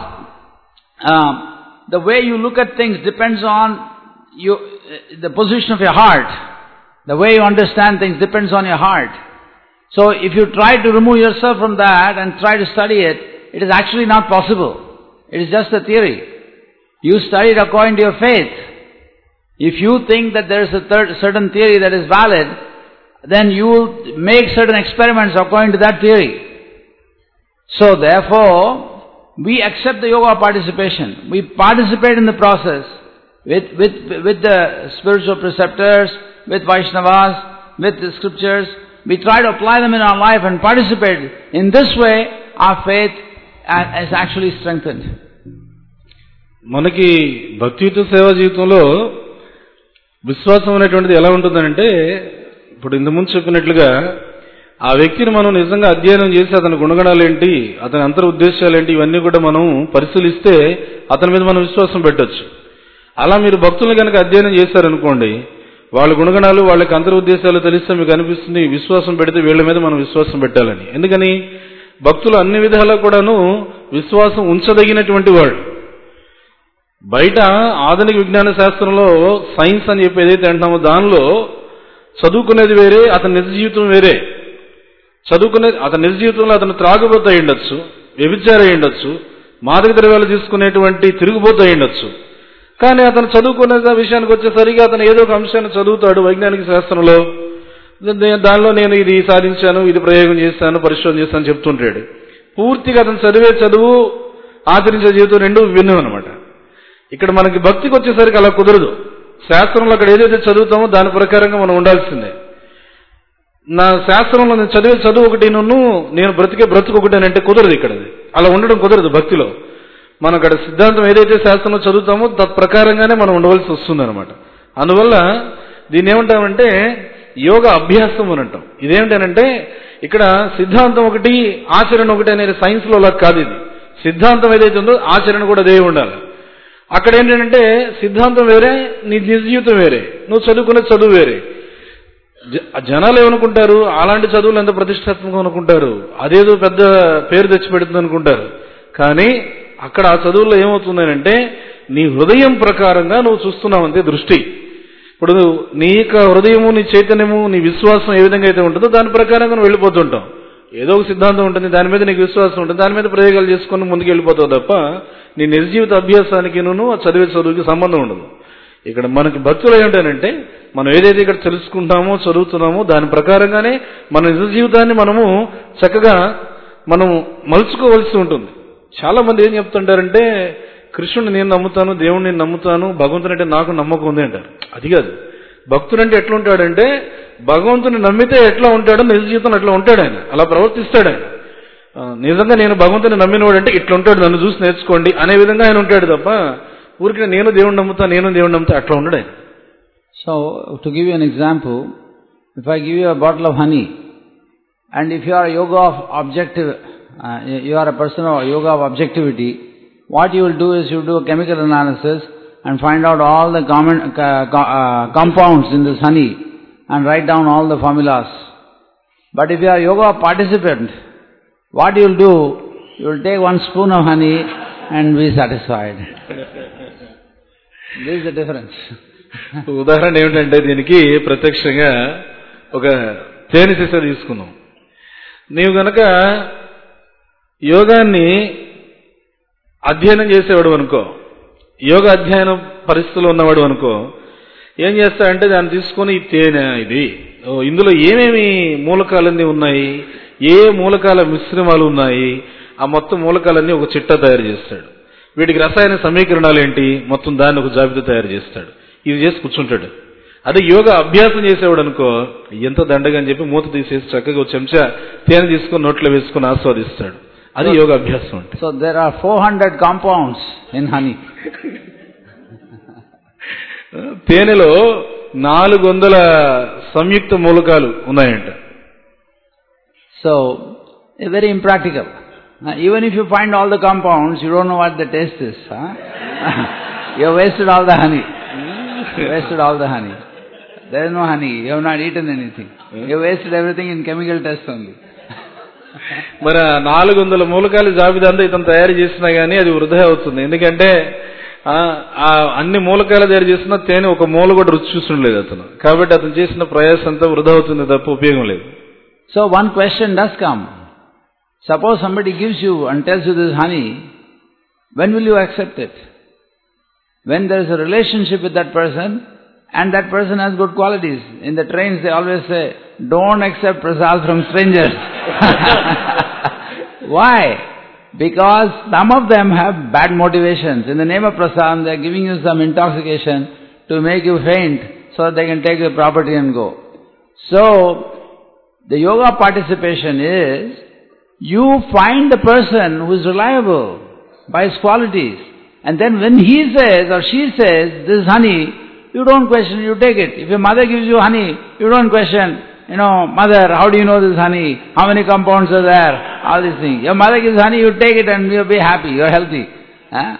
um, the way you look at things depends on you, the position of your heart. The way you understand things depends on your heart. So if you try to remove yourself from that and try to study it, it is actually not possible. It is just a theory. You study it according to your faith. If you think that there is a third, certain theory that is valid, then you will make certain experiments according to that theory. So therefore, we accept the yoga of participation. We participate in the process with, with, with the spiritual preceptors, with Vaishnavas, with the scriptures. We try to apply them in our life and participate. In this way, our faith is actually strengthened. మనకి భక్తియుత సేవా జీవితంలో విశ్వాసం అనేటువంటిది ఎలా ఉంటుందంటే, ఇప్పుడు ఇంతకుముందు చెప్పినట్లుగా ఆ వ్యక్తిని మనం నిజంగా అధ్యయనం చేసి అతని గుణగణాలు ఏంటి, అతని అంతర్ ఉద్దేశాలు ఏంటి, ఇవన్నీ కూడా మనం పరిశీలిస్తే అతని మీద మనం విశ్వాసం పెట్టొచ్చు. అలా మీరు భక్తులను కనుక అధ్యయనం చేశారనుకోండి, వాళ్ళ గుణగణాలు వాళ్ళకి అంతరుద్దేశాలు తెలిస్తే మీకు అనిపిస్తుంది విశ్వాసం పెడితే వీళ్ళ మీద మనం విశ్వాసం పెట్టాలని. ఎందుకని భక్తులు అన్ని విధాలా కూడాను విశ్వాసం ఉంచదగినటువంటి వాళ్ళు. బయట ఆధునిక విజ్ఞాన శాస్త్రంలో సైన్స్ అని చెప్పి ఏదైతే అంటున్నామో దానిలో చదువుకునేది వేరే, అతని నిజ జీవితం వేరే. చదువుకునేది అతని నిజ జీవితంలో అతను త్రాగుబోతు అయి ఉండొచ్చు, వ్యభిచారి అయి ఉండొచ్చు, మాదక ద్రవ్యాలు తీసుకునేటువంటి తిరుగుబోతు అయి ఉండొచ్చు. కానీ అతను చదువుకునే విషయానికి వచ్చేసరికి అతను ఏదో ఒక అంశాన్ని చదువుతాడు వైజ్ఞానిక శాస్త్రంలో. దానిలో నేను ఇది సాధించాను, ఇది ప్రయోగం చేశాను, పరిశోధన చేశాను చెప్తుంటాడు. పూర్తిగా అతను చదివే చదువు ఆచరించే జీవితం రెండు విభిన్నం అనమాట. ఇక్కడ మనకి భక్తికి వచ్చేసరికి అలా కుదరదు. శాస్త్రంలో అక్కడ ఏదైతే చదువుతామో దాని ప్రకారంగా మనం ఉండాల్సిందే. నా శాస్త్రంలో నేను చదివే చదువు ఒకటి నన్ను నేను బ్రతికే బ్రతుకు ఒకటి అని అంటే కుదరదు. ఇక్కడ అలా ఉండడం కుదరదు భక్తిలో. మనం అక్కడ సిద్ధాంతం ఏదైతే శాస్త్రంలో చదువుతామో తత్ప్రకారంగానే మనం ఉండవలసి వస్తుంది అనమాట. అందువల్ల దీన్ని ఏమంటామంటే యోగ అభ్యాసం అని అంటాం. ఇదేమిటనంటే ఇక్కడ సిద్ధాంతం ఒకటి ఆచరణ ఒకటి అనేది సైన్స్ లో అలా కాదు. ఇది సిద్ధాంతం ఏదైతే ఉందో ఆచరణ కూడా అదే ఉండాలి. అక్కడ ఏంటంటే సిద్ధాంతం వేరే, నీ నిజ జీవితం వేరే, నువ్వు చదువుకునే చదువు వేరే. జనాలు ఏమనుకుంటారు, అలాంటి చదువులు ఎంత ప్రతిష్టాత్మకం అనుకుంటారు, అదేదో పెద్ద పేరు తెచ్చిపెడుతుంది అనుకుంటారు. కానీ అక్కడ ఆ చదువుల్లో ఏమవుతుందంటే నీ హృదయం ప్రకారంగా నువ్వు చూస్తున్నావు అంతే దృష్టి. ఇప్పుడు నీ యొక్క హృదయము, నీ చైతన్యము, నీ విశ్వాసం ఏ విధంగా అయితే ఉంటుందో దాని ప్రకారంగా నువ్వు వెళ్ళిపోతుంటావు. ఏదో ఒక సిద్ధాంతం ఉంటుంది, దాని మీద నీకు విశ్వాసం ఉంటుంది, దాని మీద ప్రయోగాలు చేసుకుని ముందుకు వెళ్ళిపోతావు తప్ప నీ నిజ జీవిత అభ్యాసానికి నువ్వు చదివే చదువుకి సంబంధం ఉండదు. ఇక్కడ మనకి భక్తులు ఏంటంటే మనం ఏదైతే ఇక్కడ తెలుసుకుంటామో చదువుతున్నామో దాని ప్రకారంగానే మన నిజ జీవితాన్ని మనము చక్కగా మనం మలుచుకోవలసి ఉంటుంది. చాలా మంది ఏం చెప్తుంటారంటే కృష్ణుని నేను నమ్ముతాను, దేవుడిని నేను నమ్ముతాను, భగవంతుని అంటే నాకు నమ్మకం ఉంది అంటారు. అది కాదు. భక్తుడు అంటే ఎట్లా ఉంటాడంటే భగవంతుని నమ్మితే ఎట్లా ఉంటాడో నిజ జీవితంలో అట్లా ఉంటాడు ఆయన, అలా ప్రవర్తిస్తాడు ఆయన. నిజంగా నేను భగవంతుని నమ్మినవాడు అంటే ఇట్లా ఉంటాడు, నన్ను చూసి నేర్చుకోండి అనే విధంగా ఆయన ఉంటాడు తప్ప ఊరికి నేను దేవుడిని నమ్ముతా నేను దేవుడిని నమ్ముతా అట్లా ఉండడు ఆయన. So, to give you an example, if I give you a bottle of honey, and if you are a yoga of objective, uh, you are a person of yoga of objectivity, what you will do is you will do a chemical analysis and find out all the common, uh, uh, compounds in this honey and write down all the formulas. But if you are a yoga participant, what you will do, you will take one spoon of honey and be satisfied. This is the difference. ఉదాహరణ ఏమిటంటే దీనికి ప్రత్యక్షంగా ఒక తేనె సీసా తీసుకున్నాం. నీవు గనక యోగాన్ని అధ్యయనం చేసేవాడు అనుకో, యోగ అధ్యయనం పరిస్థితుల్లో ఉన్నవాడు అనుకో, ఏం చేస్తాడంటే దాన్ని తీసుకొని ఈ తేనె ఇది ఇందులో ఏమేమి మూలకాలన్నీ ఉన్నాయి, ఏ మూలకాల మిశ్రమాలు ఉన్నాయి, ఆ మొత్తం మూలకాలన్నీ ఒక చిట్టా తయారు చేస్తాడు. వీటికి రసాయన సమీకరణాలు ఏంటి, మొత్తం దాన్ని ఒక జాబితా తయారు చేస్తాడు. ఇది చేసి కూర్చుంటాడు. అదే యోగా అభ్యాసం చేసేవాడు అనుకో ఎంత దండగా అని చెప్పి మూత తీసేసి చక్కగా ఒక చెంచా తేనె తీసుకొని నోట్లో వేసుకొని ఆస్వాదిస్తాడు. అది యోగా అభ్యాసం అంటే. So there are four hundred compounds in honey. తేనెలో నాలుగు వందల సంయుక్త మూలకాలు ఉన్నాయంట. So very impractical. Even if you find all the compounds, you don't know what the taste is. Huh? You have wasted all the honey. You have wasted all the honey. There is no honey. You have not eaten anything. You have wasted everything in chemical tests only. మరి నాలుగు వందల మూలకాల జాబితా అంతా ఇతను తయారు చేసినా గానీ అది వృధా అవుతుంది. ఎందుకంటే అన్ని మూలకాలు తయారు చేసినా తేనె ఒక మూల కూడా రుచి చూస్తుండలేదు అతను. కాబట్టి అతను చేసిన ప్రయాసం అంతా వృధా అవుతుంది తప్ప ఉపయోగం లేదు. So one question does come. Suppose somebody gives you and tells you this honey, when will you accept it? When there is a relationship with that person and that person has good qualities. In the trains they always say, don't accept prasad from strangers. Why? Because some of them have bad motivations. In the name of prasad they are giving you some intoxication to make you faint so that they can take your property and go. So, the yoga participation is you find the person who is reliable by his qualities. And then when he says or she says, this is honey, you don't question, you take it. If your mother gives you honey, you don't question, you know, mother, how do you know this honey? How many compounds are there? All these things. Your mother gives honey, you take it and you'll be happy, you're healthy. Huh?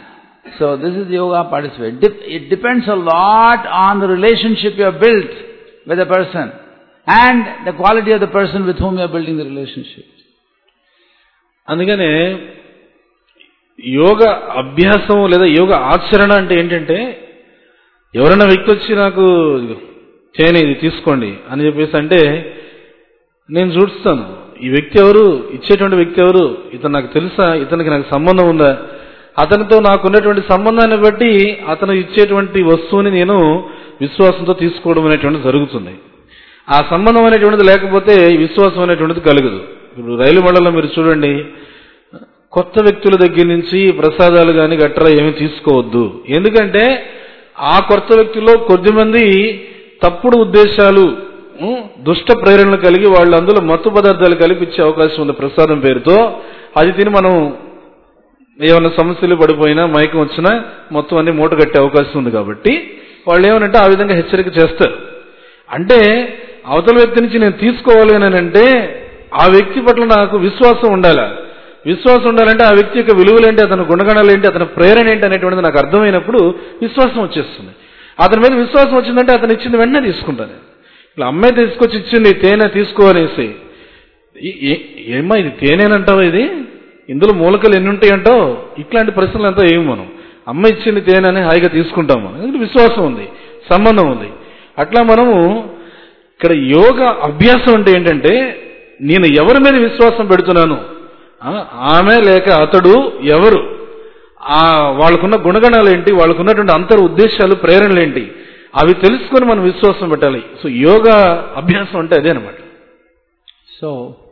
So this is yoga participate. Dep- it depends a lot on the relationship you have built with the person and the quality of the person with whom you are building the relationship. అందుకనే యోగ అభ్యాసం లేదా యోగ ఆచరణ అంటే ఏంటంటే ఎవరైనా వ్యక్తి వచ్చి నాకు చేయని ఇది తీసుకోండి అని చెప్పేసి అంటే నేను చూస్తాను ఈ వ్యక్తి ఎవరు, ఇచ్చేటువంటి వ్యక్తి ఎవరు, ఇతను నాకు తెలుసా, ఇతనికి నాకు సంబంధం ఉందా, అతనితో నాకు ఉన్నటువంటి సంబంధాన్ని బట్టి అతను ఇచ్చేటువంటి వస్తువుని నేను విశ్వాసంతో తీసుకోవడం అనేటువంటిది జరుగుతుంది. ఆ సంబంధం అనేటువంటిది లేకపోతే విశ్వాసం అనేటువంటిది కలగదు. ఇప్పుడు రైలు మండలంలో మీరు చూడండి, కొత్త వ్యక్తుల దగ్గర నుంచి ప్రసాదాలు కానీ గట్రా ఏమీ తీసుకోవద్దు. ఎందుకంటే ఆ కొత్త వ్యక్తుల్లో కొద్దిమంది తప్పుడు ఉద్దేశాలు, దుష్ట ప్రేరణలు కలిగి వాళ్ళు అందులో మత్తు పదార్థాలు కలిపించే అవకాశం ఉంది. ప్రసాదం పేరుతో అది తిని మనం ఏమైనా సమస్యలు పడిపోయినా మైకం వచ్చినా మొత్తం అన్ని మూట కట్టే అవకాశం ఉంది. కాబట్టి వాళ్ళు ఏమనంటే ఆ విధంగా హెచ్చరిక చేస్తారు. అంటే అవతల వ్యక్తి నుంచి నేను తీసుకోవాలి అని అంటే ఆ వ్యక్తి పట్ల నాకు విశ్వాసం ఉండాలి. విశ్వాసం ఉండాలంటే ఆ వ్యక్తి యొక్క విలువలేంటి, అతని గుణగణాలు ఏంటి, అతని ప్రేరణ ఏంటి అనేటువంటిది నాకు అర్థమైనప్పుడు విశ్వాసం వచ్చేస్తుంది. అతని మీద విశ్వాసం వచ్చిందంటే అతను ఇచ్చింది వెంటనే తీసుకుంటాను. ఇలా అమ్మాయి తీసుకొచ్చి ఇచ్చింది తేనె తీసుకోవాలేసి, ఏమ్మా ఇది తేనేనంటావు, ఇది ఇందులో మూలకలు ఎన్ని ఉంటాయి అంటావు, ఇట్లాంటి ప్రశ్నలు అంతా ఏమి మనం అమ్మ ఇచ్చింది తేనె అని హాయిగా తీసుకుంటాం. మనం ఎందుకంటే విశ్వాసం ఉంది, సంబంధం ఉంది. అట్లా మనము ఇక్కడ యోగ అభ్యాసం అంటే ఏంటంటే నేను ఎవరి మీద విశ్వాసం పెడుతున్నాను, ఆమె లేక అతడు ఎవరు, ఆ వాళ్ళకున్న గుణగణాలు ఏంటి, వాళ్ళకున్నటువంటి అంతర్ ఉద్దేశాలు, ప్రేరణలు ఏంటి, అవి తెలుసుకొని మనం విశ్వాసం పెట్టాలి. సో యోగా అభ్యాసం అంటే అదే అనమాట. So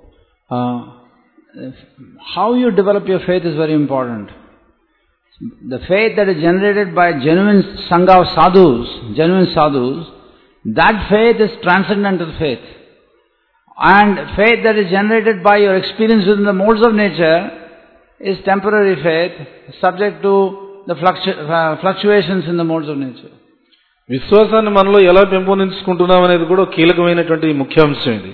how you develop your faith is very important. The faith that is generated by genuine sangha of sadhus, genuine sadhus, that faith is transcendental faith. And faith that is generated by your experience within the modes of nature is temporary faith, subject to the fluctu- uh, fluctuations in the modes of nature. విశ్వాసాన్ని మనలో ఎలా పెంపొందించుకుంటున్నాం అనేది కూడా కీలకమైనటువంటి ముఖ్యాంశం. ఇది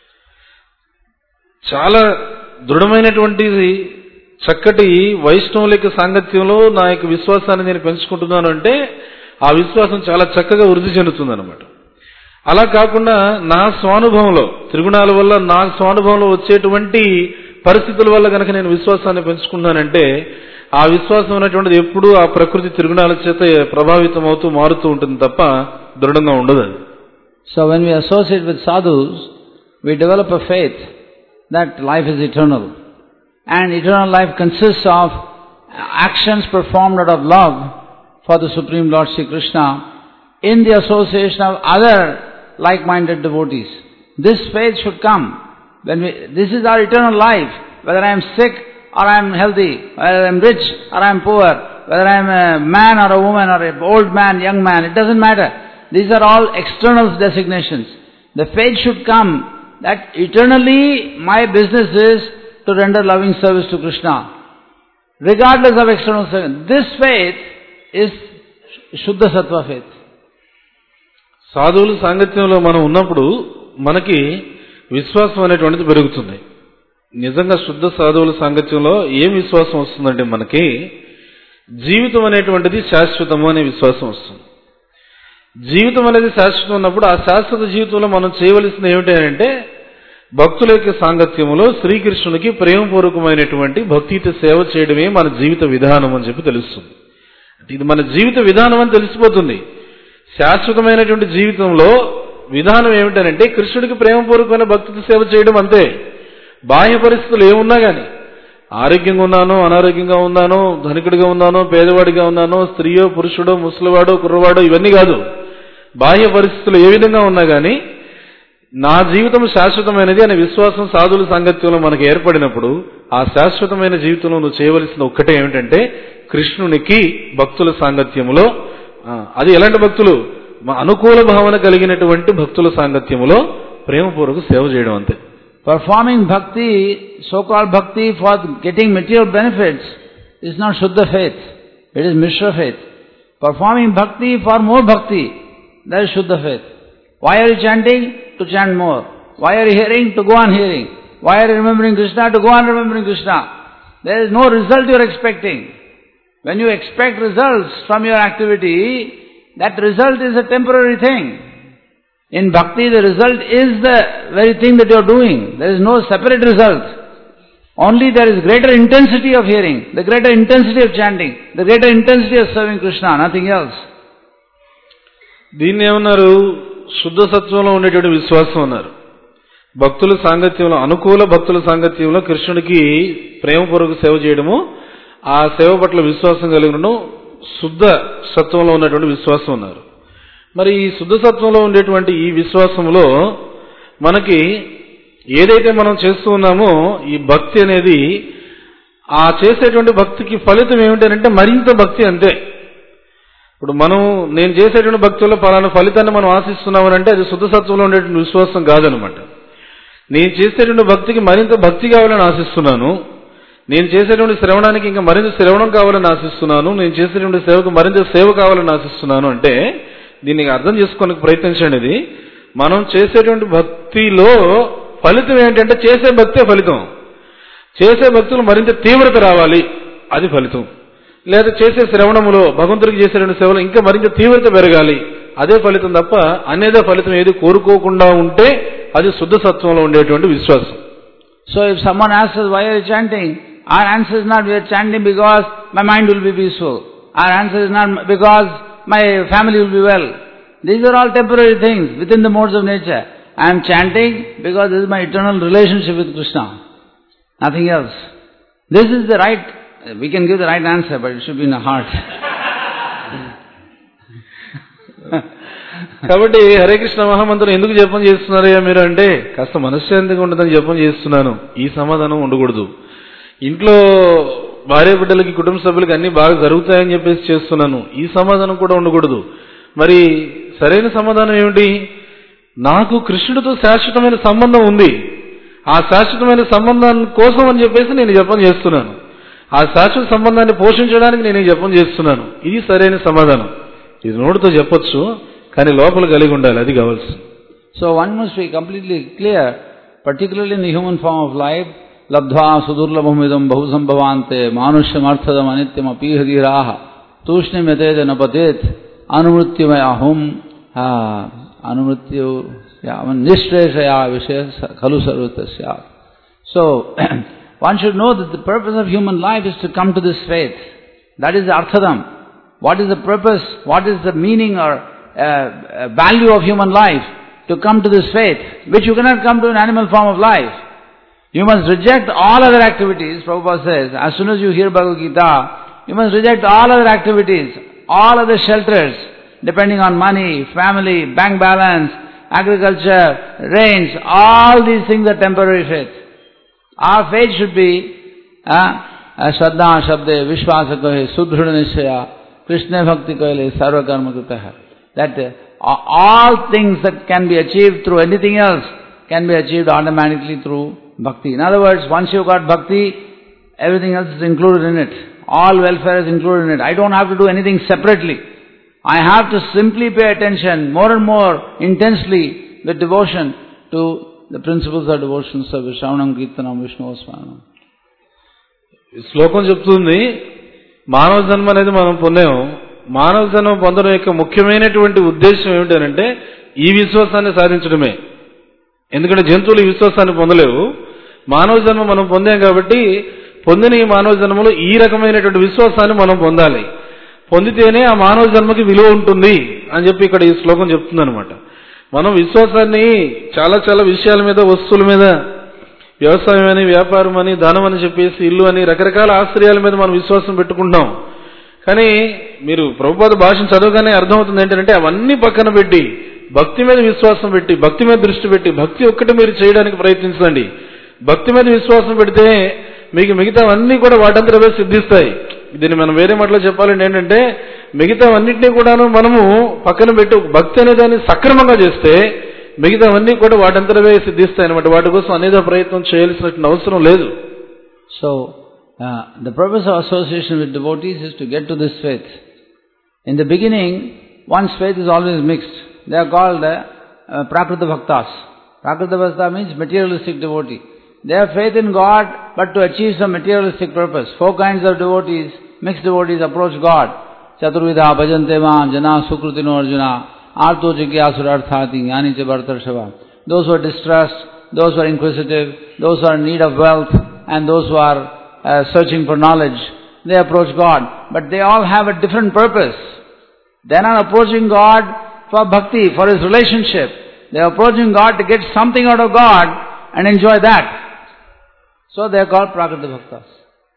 చాలా దృఢమైనటువంటి చక్కటి వైష్ణవుల సాంగత్యంలో నా యొక్క విశ్వాసాన్ని నేను పెంచుకుంటున్నాను అంటే ఆ విశ్వాసం చాలా చక్కగా వృద్ధి చెందుతుంది అనమాట. అలా కాకుండా నా స్వానుభవంలో త్రిగుణాల వల్ల నా స్వానుభవంలో వచ్చేటువంటి పరిస్థితుల వల్ల కనుక నేను విశ్వాసాన్ని పెంచుకున్నానంటే ఆ విశ్వాసం అనేటువంటిది ఎప్పుడూ ఆ ప్రకృతి త్రిగుణాల చేత ప్రభావితం అవుతూ మారుతూ ఉంటుంది తప్ప దృఢంగా ఉండదు. So when we associate with sadhus, we develop a faith that life is eternal. And eternal life consists of actions performed out of love for the Supreme Lord Sri Krishna in the association of other like-minded devotees. This faith should come. When we, this is our eternal life. Whether I am sick or I am healthy, whether I am rich or I am poor, whether I am a man or a woman or an old man, young man, it doesn't matter. These are all external designations. The faith should come that eternally my business is to render loving service to Krishna, regardless of external service. This faith is Shuddha Sattva faith. సాధువుల సాంగత్యంలో మనం ఉన్నప్పుడు మనకి విశ్వాసం అనేటువంటిది పెరుగుతుంది. నిజంగా శుద్ధ సాధువుల సాంగత్యంలో ఏం విశ్వాసం వస్తుందంటే మనకి జీవితం అనేటువంటిది శాశ్వతము అనే విశ్వాసం వస్తుంది. జీవితం అనేది శాశ్వతం ఉన్నప్పుడు ఆ శాశ్వత జీవితంలో మనం చేయవలసింది ఏమిటి అంటే భక్తుల యొక్క సాంగత్యంలో శ్రీకృష్ణునికి ప్రేమపూర్వకమైనటువంటి భక్తితో సేవ చేయడమే మన జీవిత విధానం అని చెప్పి తెలుస్తుంది. ఇది మన జీవిత విధానం అని తెలిసిపోతుంది. శాశ్వతమైనటువంటి జీవితంలో విధానం ఏమిటంటే కృష్ణుడికి ప్రేమపూర్వకమైన భక్తితో సేవ చేయడం అంతే. బాహ్య పరిస్థితులు ఏమున్నా కానీ ఆరోగ్యంగా ఉన్నానో అనారోగ్యంగా ఉన్నానో ధనికుడిగా ఉన్నానో పేదవాడిగా ఉన్నానో స్త్రీయో పురుషుడో ముసలివాడో కుర్రవాడో ఇవన్నీ కాదు. బాహ్య పరిస్థితులు ఏ విధంగా ఉన్నా కానీ నా జీవితం శాశ్వతమైనది అనే విశ్వాసం సాధువుల సాంగత్యంలో మనకు ఏర్పడినప్పుడు ఆ శాశ్వతమైన జీవితంలో నువ్వు చేయవలసిన ఒక్కటే ఏమిటంటే కృష్ణునికి భక్తుల సాంగత్యములో, అది ఎలాంటి భక్తులు, అనుకూల భావన కలిగినటువంటి భక్తుల సాంగత్యములో ప్రేమపూర్వక సేవ చేయడం అంతే. Performing bhakti, so-called bhakti for getting material benefits is not Shuddha faith. It is Mishra faith. Performing bhakti for more bhakti, that is Shuddha faith. Why are you chanting? To chant more. Why are you hearing? To go on hearing. Why are you remembering Krishna? To go on remembering Krishna. There is no result you are expecting. when you expect results from your activity, that result is a temporary thing. In bhakti, the result is the very thing that you are doing. There is no separate result. Only there is greater intensity of hearing, the greater intensity of chanting, the greater intensity of serving Krishna, nothing else. దీన్ని ఏమన్నారు? శుద్ధ సత్వంలో ఉండేటువంటి విశ్వాసం అన్నారు. భక్తుల సాంగత్యంలో, అనుకూల భక్తుల సాంగత్యంలో కృష్ణుడికి ప్రేమపూర్వక సేవ చేయడము, ఆ సేవ పట్ల విశ్వాసం కలిగి ఉండడం శుద్ధ సత్వంలో ఉన్నటువంటి విశ్వాసం అన్నారు. మరి ఈ శుద్ధ సత్వంలో ఉండేటువంటి ఈ విశ్వాసంలో మనకి ఏదైతే మనం చేస్తూ ఉన్నామో ఈ భక్తి అనేది, ఆ చేసేటువంటి భక్తికి ఫలితం ఏమిటంటే మరింత భక్తి అంతే. ఇప్పుడు మనం నేను చేసేటువంటి భక్తుల్లో పలానా ఫలితాన్ని మనం ఆశిస్తున్నామని అంటే అది శుద్ధ సత్వంలో ఉండేటువంటి విశ్వాసం కాదనమాట. నేను చేసేటువంటి భక్తికి మరింత భక్తి కావాలని ఆశిస్తున్నాను, నేను చేసేటువంటి శ్రవణానికి ఇంకా మరింత శ్రవణం కావాలని ఆశిస్తున్నాను, నేను చేసేటువంటి సేవకు మరింత సేవ కావాలని ఆశిస్తున్నాను అంటే దీనికి అర్థం చేసుకోవడానికి ప్రయత్నించండి. ఇది మనం చేసేటువంటి భక్తిలో ఫలితం ఏంటంటే చేసే భక్తే ఫలితం. చేసే భక్తులు మరింత తీవ్రత రావాలి, అది ఫలితం. లేదా చేసే శ్రవణములో భగవంతుడికి చేసేటువంటి సేవలో ఇంకా మరింత తీవ్రత పెరగాలి, అదే ఫలితం తప్ప అనేదే ఫలితం ఏది కోరుకోకుండా ఉంటే అది శుద్ధ సత్వంలో ఉండేటువంటి విశ్వాసం. So if someone asks us, why are you chanting? Our answer is not, we are chanting because my mind will be peaceful. Our answer is not because my family will be well. These are all temporary things within the modes of nature. I am chanting because this is my eternal relationship with Krishna. Nothing else. This is the right, we can give the right answer, but it should be in the heart. కాబట్టి హరే కృష్ణ మహామంత్రం ఎందుకు జపం చేస్తున్నారయ్యా మీరు అంటే కాస్త మనశ్శాంతిగా ఉండదని జపం చేస్తున్నాను. ఈ సమాధానం ఉండకూడదు. ఇంట్లో భార్య బిడ్డలకి కుటుంబ సభ్యులకి అన్ని బాగా జరుగుతాయని చెప్పేసి చేస్తున్నాను, ఈ సమాధానం కూడా ఉండకూడదు. మరి సరైన సమాధానం ఏమిటి? నాకు కృష్ణుడితో శాశ్వతమైన సంబంధం ఉంది, ఆ శాశ్వతమైన సంబంధం కోసం అని చెప్పేసి నేను జపం చేస్తున్నాను, ఆ శాశ్వత సంబంధాన్ని పోషించడానికి నేను జపం చేస్తున్నాను. ఇది సరైన సమాధానం. ఇది నోటితో చెప్పొచ్చు, కానీ లోపల కలిగి ఉండాలి, అది కావాల్సింది. So one must be completely clear, particularly in the human form of life, labdhva sudurlabhamidam bahusambhavante manusyamarthadam anityam apihadiraha tushnimetede napatet anumrutyamahum anumrutyu nishreshaya vishaya khalu sarvatasya. So one should know that the purpose of human life is to come to this faith. That is the arthadam. What is the purpose? What is the meaning or uh, value of human life? To come to this faith, which you cannot come to an animal form of life. You must reject all other activities. Prabhupada says, as soon as you hear Bhagavad Gita, you must reject all other activities, all other shelters, depending on money, family, bank balance, agriculture, rains, all these things are temporary faith. Our faith should be Shraddha Shabde Vishwasa Kahe Sudhrudha Nishaya Krishna Bhakti Kaile Sarva Karma Kritaha. That uh, all things that can be achieved through anything else can be achieved automatically through bhakti. In other words, once you got bhakti, everything else is included in it. All welfare is included in it. I don't have to do anything separately. I have to simply pay attention more and more intensely with devotion to the principles of devotion service. Shravanam Kirtanam Vishnu Swanam. శ్లోకం చెప్తుంది, మానవ జన్మ అనేది మనం పొందాము. మానవ జన్మ పొందడం యొక్క ముఖ్యమైనటువంటి ఉద్దేశం ఏమిటంటే ఈ విశ్వాసాన్ని సాధించడమే. ఎందుకంటే జంతువులు ఈ విశ్వాసాన్ని పొందలేవు. మానవ జన్మ మనం పొందాం కాబట్టి పొందిన ఈ మానవ జన్మలో ఈ రకమైనటువంటి విశ్వాసాన్ని మనం పొందాలి. పొందితేనే ఆ మానవ జన్మకి విలువ ఉంటుంది అని చెప్పి ఇక్కడ ఈ శ్లోకం చెప్తుంది అనమాట. మనం విశ్వాసాన్ని చాలా చాలా విషయాల మీద, వస్తువుల మీద, వ్యవసాయం అని, వ్యాపారం అని, ధనం అని చెప్పేసి, ఇల్లు అని, రకరకాల ఆశ్రయాల మీద మనం విశ్వాసం పెట్టుకుంటాం. కానీ మీరు ప్రభుపాద భాషను చదవగానే అర్థమవుతుంది ఏంటంటే అవన్నీ పక్కన పెట్టి భక్తి మీద విశ్వాసం పెట్టి, భక్తి మీద దృష్టి పెట్టి, భక్తి ఒక్కటి మీరు చేయడానికి ప్రయత్నించండి. భక్తి మీద విశ్వాసం పెడితే మీకు మిగతావన్నీ కూడా వాటంతరవే సిద్ధిస్తాయి. దీన్ని మనం వేరే మాటలో చెప్పాలంటే ఏంటంటే మిగతావన్నింటినీ కూడాను మనము పక్కన పెట్టి భక్తి అనే దాన్ని సక్రమంగా చేస్తే మిగతావన్నీ కూడా వాటంతరవే సిద్ధిస్తాయి అనమాట. వాటి కోసం అనేక ప్రయత్నం చేయాల్సిన అవసరం లేదు. So Uh, the purpose of association with devotees is to get to this faith. In the beginning, one's faith is always mixed. They are called uh, uh, Prakrita Bhaktas. Prakrita Bhakta means materialistic devotee. They have faith in God, but to achieve some materialistic purpose. Four kinds of devotees mixed devotees approach God. Chaturvidha bhajante ma jana sukrutino arjuna arto jigyasura-arthati jnani cha bhartarshava. Those who are distressed, those who are inquisitive, those who are in need of wealth, and those who are uh, searching for knowledge, they approach God. But they all have a different purpose. They are not approaching God for bhakti, for His relationship. They are approaching God to get something out of God and enjoy that. So they are called Prakriti Bhaktas.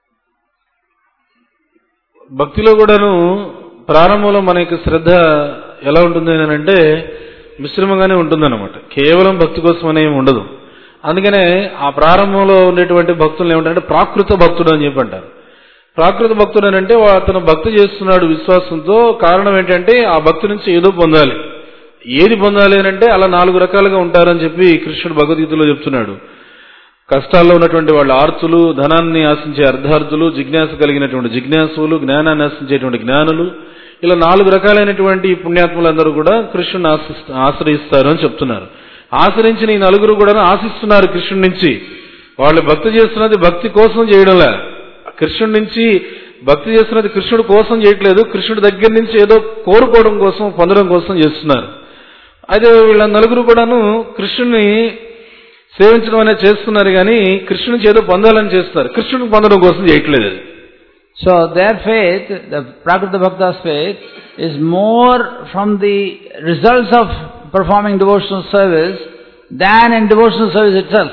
భక్తిలో కూడాను ప్రారంభంలో మన యొక్క శ్రద్ధ ఎలా ఉంటుంది అని అంటే మిశ్రమంగానే ఉంటుందన్నమాట. కేవలం భక్తి కోసం అనేవి ఉండదు. అందుకనే ఆ ప్రారంభంలో ఉండేటువంటి భక్తులు ఏమంటారంటే ప్రాకృత భక్తుడు అని చెప్పి అంటారు. ప్రాకృత భక్తుడు అని అంటే అతను భక్తి చేస్తున్నాడు విశ్వాసంతో. కారణం ఏంటంటే ఆ భక్తి నుంచి ఏదో పొందాలి. ఏది పొందాలి అని అంటే అలా నాలుగు రకాలుగా ఉంటారని చెప్పి కృష్ణుడు భగవద్గీతలో చెప్తున్నాడు. కష్టాల్లో ఉన్నటువంటి వాళ్ళ ఆర్తులు, ధనాన్ని ఆశించే అర్ధార్థులు, జిజ్ఞాస కలిగినటువంటి జిజ్ఞాసులు, జ్ఞానాన్ని ఆశించేటువంటి జ్ఞానులు, ఇలా నాలుగు రకాలైనటువంటి పుణ్యాత్ములందరూ కూడా కృష్ణుని ఆశ్రయిస్తారు అని చెప్తున్నారు. ఆశ్రయించిన ఈ నలుగురు కూడా ఆశిస్తున్నారు కృష్ణుడి నుంచి. వాళ్ళు భక్తి చేస్తున్నది భక్తి కోసం చేయడంలే. కృష్ణుడి నుంచి భక్తి చేస్తున్నది కృష్ణుడి కోసం చేయట్లేదు, కృష్ణుడి దగ్గర నుంచి ఏదో కోరుకోవడం కోసం, పొందడం కోసం చేస్తున్నారు. అయితే వీళ్ళ నలుగురు కూడాను కృష్ణుని సేవించడం అనేది చేస్తున్నారు, కానీ కృష్ణుడి నుంచి ఏదో పొందాలని చేస్తున్నారు, కృష్ణుడిని పొందడం కోసం చేయట్లేదు. So their faith, the Prakriti Bhakta's faith, is more from the results of performing devotional service than in devotional service itself.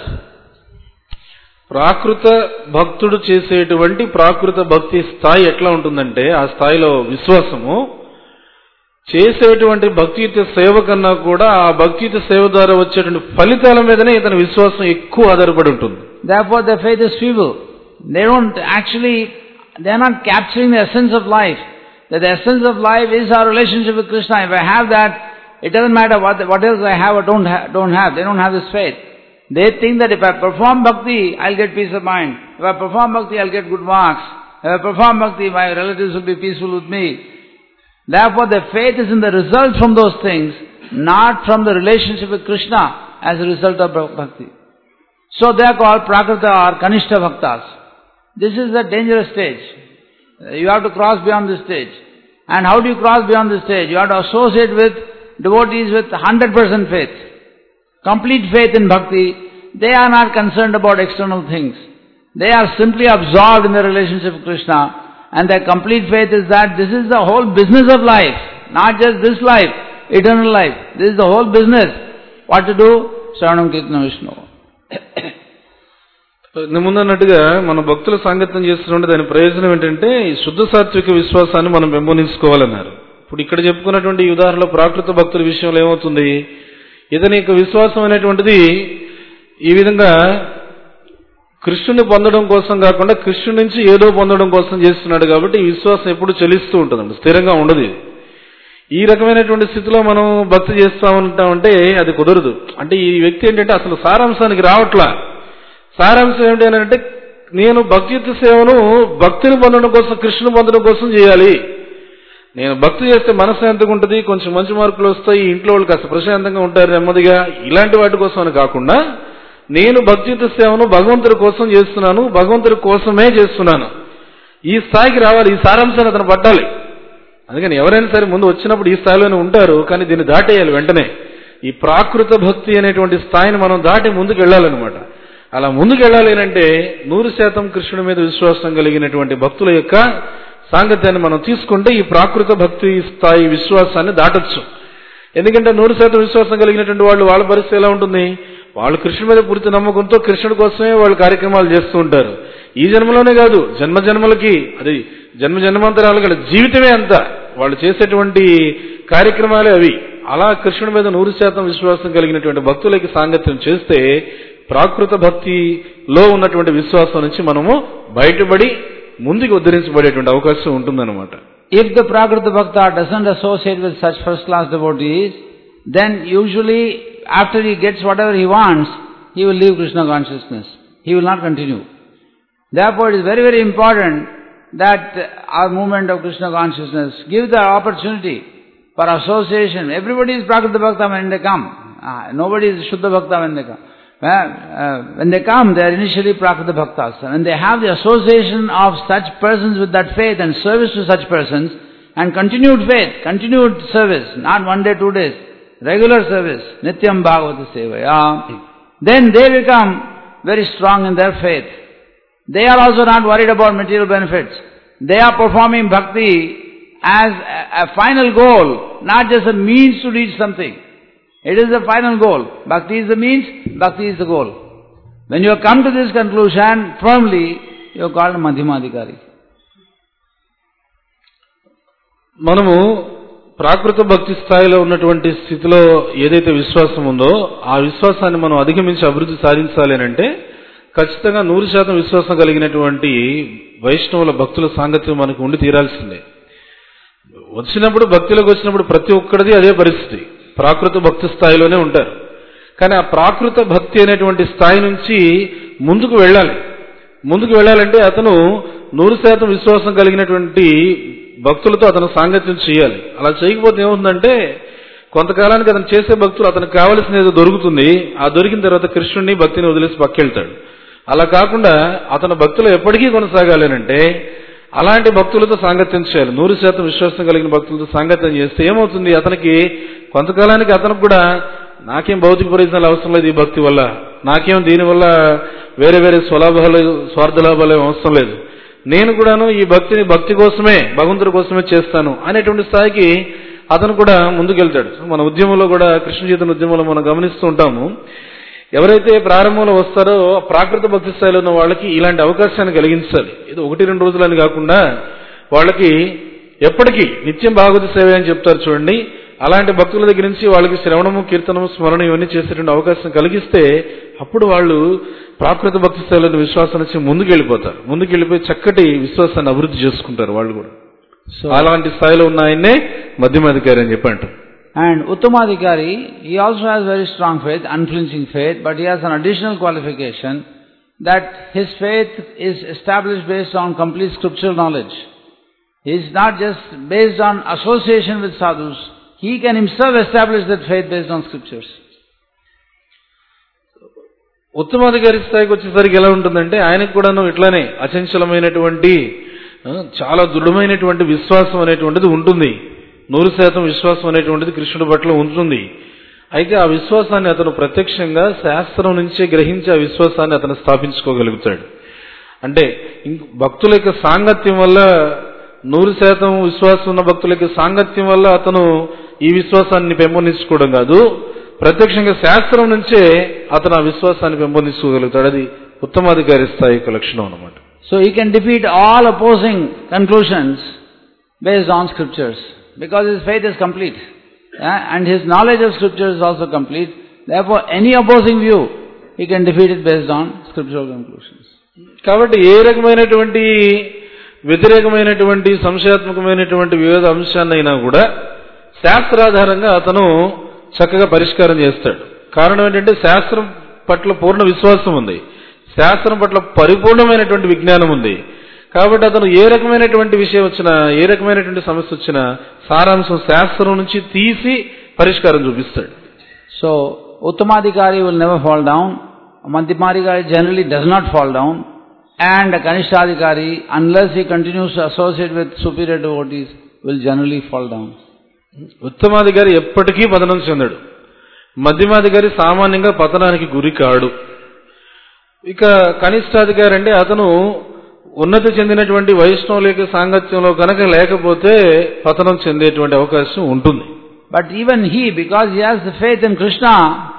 ప్రాకృత భక్తుడు చేసేటువంటి ప్రాకృత భక్తి స్థాయి ఎట్లా ఉంటుందంటే ఆ స్థాయిలో విశ్వాసము చేసేటువంటి భక్తియుత సేవ కన్నా కూడా ఆ భక్తియుత సేవ ద్వారా వచ్చేటువంటి ఫలితాల మీదనే ఇతని విశ్వాసం ఎక్కువ ఆధారపడి ఉంటుంది. Therefore their faith is feeble. They don't actually, they are not capturing the essence of life. That the essence of life is our relationship with Krishna. If I have that, it doesn't matter what, what else I have or don't ha- don't have. They don't have this faith. They think that if I perform bhakti, I'll get peace of mind. If I perform bhakti, I'll get good marks. If I perform bhakti, my relatives will be peaceful with me. Therefore, their faith is in the result from those things, not from the relationship with Krishna as a result of bhakti. So they are called Prakrita or Kanishta Bhaktas. This is a dangerous stage. You have to cross beyond this stage. And how do you cross beyond this stage? You have to associate with devotees with one hundred percent faith. Complete faith in bhakti. They are not concerned about external things. They are simply absorbed in their relationship with Krishna. And their complete faith is that this is the whole business of life. Not just this life, eternal life. This is the whole business. What to do? Shravanam Kirtanam Vishnu. ముందన్నట్టుగా మన భక్తుల సాంగత్యం చేస్తున్నట్టు దాని ప్రయోజనం ఏంటంటే ఈ శుద్ధ సాత్విక విశ్వాసాన్ని మనం పెంపొందించుకోవాలన్నారు. ఇప్పుడు ఇక్కడ చెప్పుకున్నటువంటి ఈ ఉదాహరణలో ప్రాకృత భక్తుల విషయంలో ఏమవుతుంది, ఇతని యొక్క విశ్వాసం అనేటువంటిది ఈ విధంగా కృష్ణుని పొందడం కోసం కాకుండా కృష్ణుడి నుంచి ఏదో పొందడం కోసం చేస్తున్నాడు. కాబట్టి ఈ విశ్వాసం ఎప్పుడు చలిస్తూ ఉంటుందండి, స్థిరంగా ఉండదు. ఈ రకమైనటువంటి స్థితిలో మనం భక్తి చేస్తా ఉంటామంటే అది కుదరదు. అంటే ఈ వ్యక్తి ఏంటంటే అసలు సారాంశానికి రావట్లా. సారాంశం ఏమిటి అని అంటే నేను భక్తియుత సేవను భక్తిని పొందడం కోసం, కృష్ణుని పొందడం కోసం చేయాలి. నేను భక్తి చేస్తే మనశ్శాంతిగా ఉంటుంది, కొంచెం మంచి మార్కులు వస్తాయి, ఇంట్లో వాళ్ళు కాస్త ప్రశాంతంగా ఉంటారు నెమ్మదిగా, ఇలాంటి వాటి కోసం అని కాకుండా నేను భక్తియుత సేవను భగవంతుడి కోసం చేస్తున్నాను, భగవంతుడి కోసమే చేస్తున్నాను. ఈ స్థాయికి రావాలి, ఈ సారాంశాన్ని అతను పట్టాలి. అందుకని ఎవరైనా సరే ముందు వచ్చినప్పుడు ఈ స్థాయిలోనే ఉంటారు, కానీ దీన్ని దాటేయాలి వెంటనే. ఈ ప్రాకృత భక్తి అనేటువంటి స్థాయిని మనం దాటి ముందుకు వెళ్ళాలన్నమాట. అలా ముందుకు వెళ్ళాలి అంటే నూరు శాతం కృష్ణుడి మీద విశ్వాసం కలిగినటువంటి భక్తుల యొక్క సాంగత్యాన్ని మనం తీసుకుంటే ఈ ప్రాకృత భక్తి స్థాయి విశ్వాసాన్ని దాటొచ్చు. ఎందుకంటే నూరు శాతం విశ్వాసం కలిగినటువంటి వాళ్ళు వాళ్ళ పరిస్థితి ఎలా ఉంటుంది, వాళ్ళు కృష్ణుడి మీద పూర్తి నమ్మకంతో కృష్ణుడి కోసమే వాళ్ళు కార్యక్రమాలు చేస్తూ ఉంటారు. ఈ జన్మలోనే కాదు, జన్మ జన్మలకి, అది జన్మ జన్మాంతరాలు గల జీవితమే అంతా వాళ్ళు చేసేటువంటి కార్యక్రమాలే అవి. అలా కృష్ణుడి మీద నూరు శాతం విశ్వాసం కలిగినటువంటి భక్తులకి సాంగత్యం చేస్తే ప్రాకృత భక్తిలో ఉన్నటువంటి విశ్వాసం నుంచి మనము బయటపడి ముందుకు ఉద్ధరించబడేటువంటి అవకాశం ఉంటుందన్నమాట. If the Prakrita Bhakta doesn't associate with such first class devotees, then usually after he gets whatever he wants, he will leave Krishna consciousness. He will not continue. Therefore it is very very important that our movement of Krishna consciousness gives the opportunity for association. Everybody is Prakrita Bhakta when they come. Ah, nobody is Shuddha Bhakta when they come. Well, uh, when they come, they are initially Prakrita Bhaktas. And when they have the association of such persons with that faith and service to such persons, and continued faith, continued service, not one day, two days, regular service, Nityam Bhagavata Sevaya, then they become very strong in their faith. They are also not worried about material benefits. They are performing bhakti as a, a final goal, not just a means to reach something. It is the final goal. Bhakti is the means, bhakti is the goal. When you have come to this conclusion firmly, you are called Madhyamadhikari. మనము ప్రాకృత భక్తి స్థాయిలో ఉన్నటువంటి స్థితిలో ఏదైతే విశ్వాసం ఉందో ఆ విశ్వాసాన్ని మనం అధిగమించి అభివృద్ధి సాధించాలి అంటే ఖచ్చితంగా నూరు శాతం విశ్వాసం కలిగినటువంటి వైష్ణవుల భక్తుల సాంగత్యం మనకు ఉండి తీరాల్సిందే. వచ్చినప్పుడు భక్తిలోకి వచ్చినప్పుడు ప్రతి ఒక్కరిది అదే పరిస్థితి, ప్రాకృత భక్తి స్థాయిలోనే ఉంటారు. కానీ ఆ ప్రాకృత భక్తి అనేటువంటి స్థాయి నుంచి ముందుకు వెళ్ళాలి. ముందుకు వెళ్ళాలంటే అతను నూరు శాతం విశ్వాసం కలిగినటువంటి భక్తులతో అతను సాంగత్యం చేయాలి. అలా చేయకపోతే ఏమవుతుందంటే కొంతకాలానికి అతను చేసే భక్తులు అతనికి కావలసిన ఏదో దొరుకుతుంది, ఆ దొరికిన తర్వాత కృష్ణుడిని భక్తిని వదిలేసి పక్కెళ్తాడు. అలా కాకుండా అతను భక్తులు ఎప్పటికీ కొనసాగాలి అంటే అలాంటి భక్తులతో సాంగత్యం చేయాలి. నూరు శాతం విశ్వాసం కలిగిన భక్తులతో సాంగత్యం చేస్తే ఏమవుతుంది, అతనికి కొంతకాలానికి అతనికి కూడా నాకేం భౌతిక ప్రయోజనాలు అవసరం లేదు ఈ భక్తి వల్ల, నాకేం దీనివల్ల వేరే వేరే స్వలాభాలు స్వార్థ లాభాలు అవసరం లేదు, నేను కూడాను ఈ భక్తిని భక్తి కోసమే భగవంతుడి కోసమే చేస్తాను అనేటువంటి స్థాయికి అతను కూడా ముందుకెళ్తాడు. మన ఉద్యమంలో కూడా కృష్ణ చైతన్య ఉద్యమంలో మనం గమనిస్తూ ఉంటాము, ఎవరైతే ప్రారంభంలో వస్తారో ప్రాకృత భక్తి స్థాయిలో ఉన్న వాళ్ళకి ఇలాంటి అవకాశాన్ని కలిగించాలి. ఇది ఒకటి రెండు రోజులని కాకుండా వాళ్ళకి ఎప్పటికీ నిత్యం భాగవత సేవ అని చెప్తారు చూడండి, అలాంటి భక్తుల దగ్గర నుంచి వాళ్ళకి శ్రవణము కీర్తనము స్మరణ ఇవన్నీ చేసేటువంటి అవకాశం కలిగిస్తే అప్పుడు వాళ్ళు ప్రాకృత భక్తి స్థాయిలో విశ్వాసం నుంచి ముందుకు వెళ్ళిపోతారు. ముందుకు వెళ్ళిపోయి చక్కటి విశ్వాసాన్ని అభివృద్ధి చేసుకుంటారు వాళ్ళు కూడా. సో అలాంటి స్థాయిలో ఉన్న ఆయన్నే మధ్యమాధికారి అని చెప్పి అంటారు. And Uttamadhikari, he also has very strong faith, unflinching faith, but he has an additional qualification that his faith is established based on complete scriptural knowledge. He is not just based on association with sadhus. He can himself establish that faith based on scriptures. ఉత్తమాధికారి స్థాయికి వచ్చేసరికి ఎలా ఉంటుందంటే ఆయనకు కూడాను ఇట్లానే అచంచలమైనటువంటి చాలా దృఢమైనటువంటి విశ్వాసం అనేటువంటిది ఉంటుంది. నూరు శాతం విశ్వాసం అనేటువంటిది కృష్ణుడి పట్ల ఉంటుంది. అయితే ఆ విశ్వాసాన్ని అతను ప్రత్యక్షంగా శాస్త్రం నుంచే గ్రహించి ఆ విశ్వాసాన్ని అతను స్థాపించుకోగలుగుతాడు. అంటే భక్తుల యొక్క సాంగత్యం వల్ల నూరు శాతం విశ్వాసం ఉన్న భక్తుల యొక్క సాంగత్యం వల్ల అతను ఈ విశ్వాసాన్ని పెంపొందించుకోవడం కాదు, ప్రత్యక్షంగా శాస్త్రం నుంచే అతను ఆ విశ్వాసాన్ని పెంపొందించుకోగలుగుతాడు. అది ఉత్తమాధికారి స్థాయి యొక్క లక్షణం అన్నమాట. So he can defeat all opposing conclusions based on scriptures because his faith is complete, yeah? And his knowledge of scripture is also complete. Therefore any opposing view he can defeat it based on scriptural conclusions. కాబట్టి ఏ రకమైనటువంటి వ్యతిరేకమైనటువంటి సంశయాత్మకమైనటువంటి వివిధ అంశాన్నైనా కూడా శాస్త్రాధారంగా అతను చక్కగా పరిష్కారం చేస్తాడు. కారణం ఏంటంటే శాస్త్రం పట్ల పూర్ణ విశ్వాసం ఉంది, శాస్త్రం పట్ల పరిపూర్ణమైనటువంటి విజ్ఞానం ఉంది. కాబట్టి అతను ఏ రకమైనటువంటి విషయం వచ్చినా ఏ రకమైనటువంటి సమస్య వచ్చినా సారాంశం శాస్త్రం నుంచి తీసి పరిష్కారం చూపిస్తాడు. So Uttamadhikari will never fall down, Madhyamadhikari generally does not fall down, and a Kanishtadhikari, unless he continues to associate with superior devotees, will generally fall down. ఉత్తమాధికారి ఎప్పటికీ పతనం చెందడు, మధ్యమాధికారి సామాన్యంగా పతనానికి గురి కాడు. ఇక కనిష్టాధికారి అంటే అతను ఉన్నతి చెందినటువంటి వైష్ణవుల యొక్క సాంగత్యంలో కనుక లేకపోతే పతనం చెందేటువంటి అవకాశం ఉంటుంది. But even he, because he has the faith in Krishna,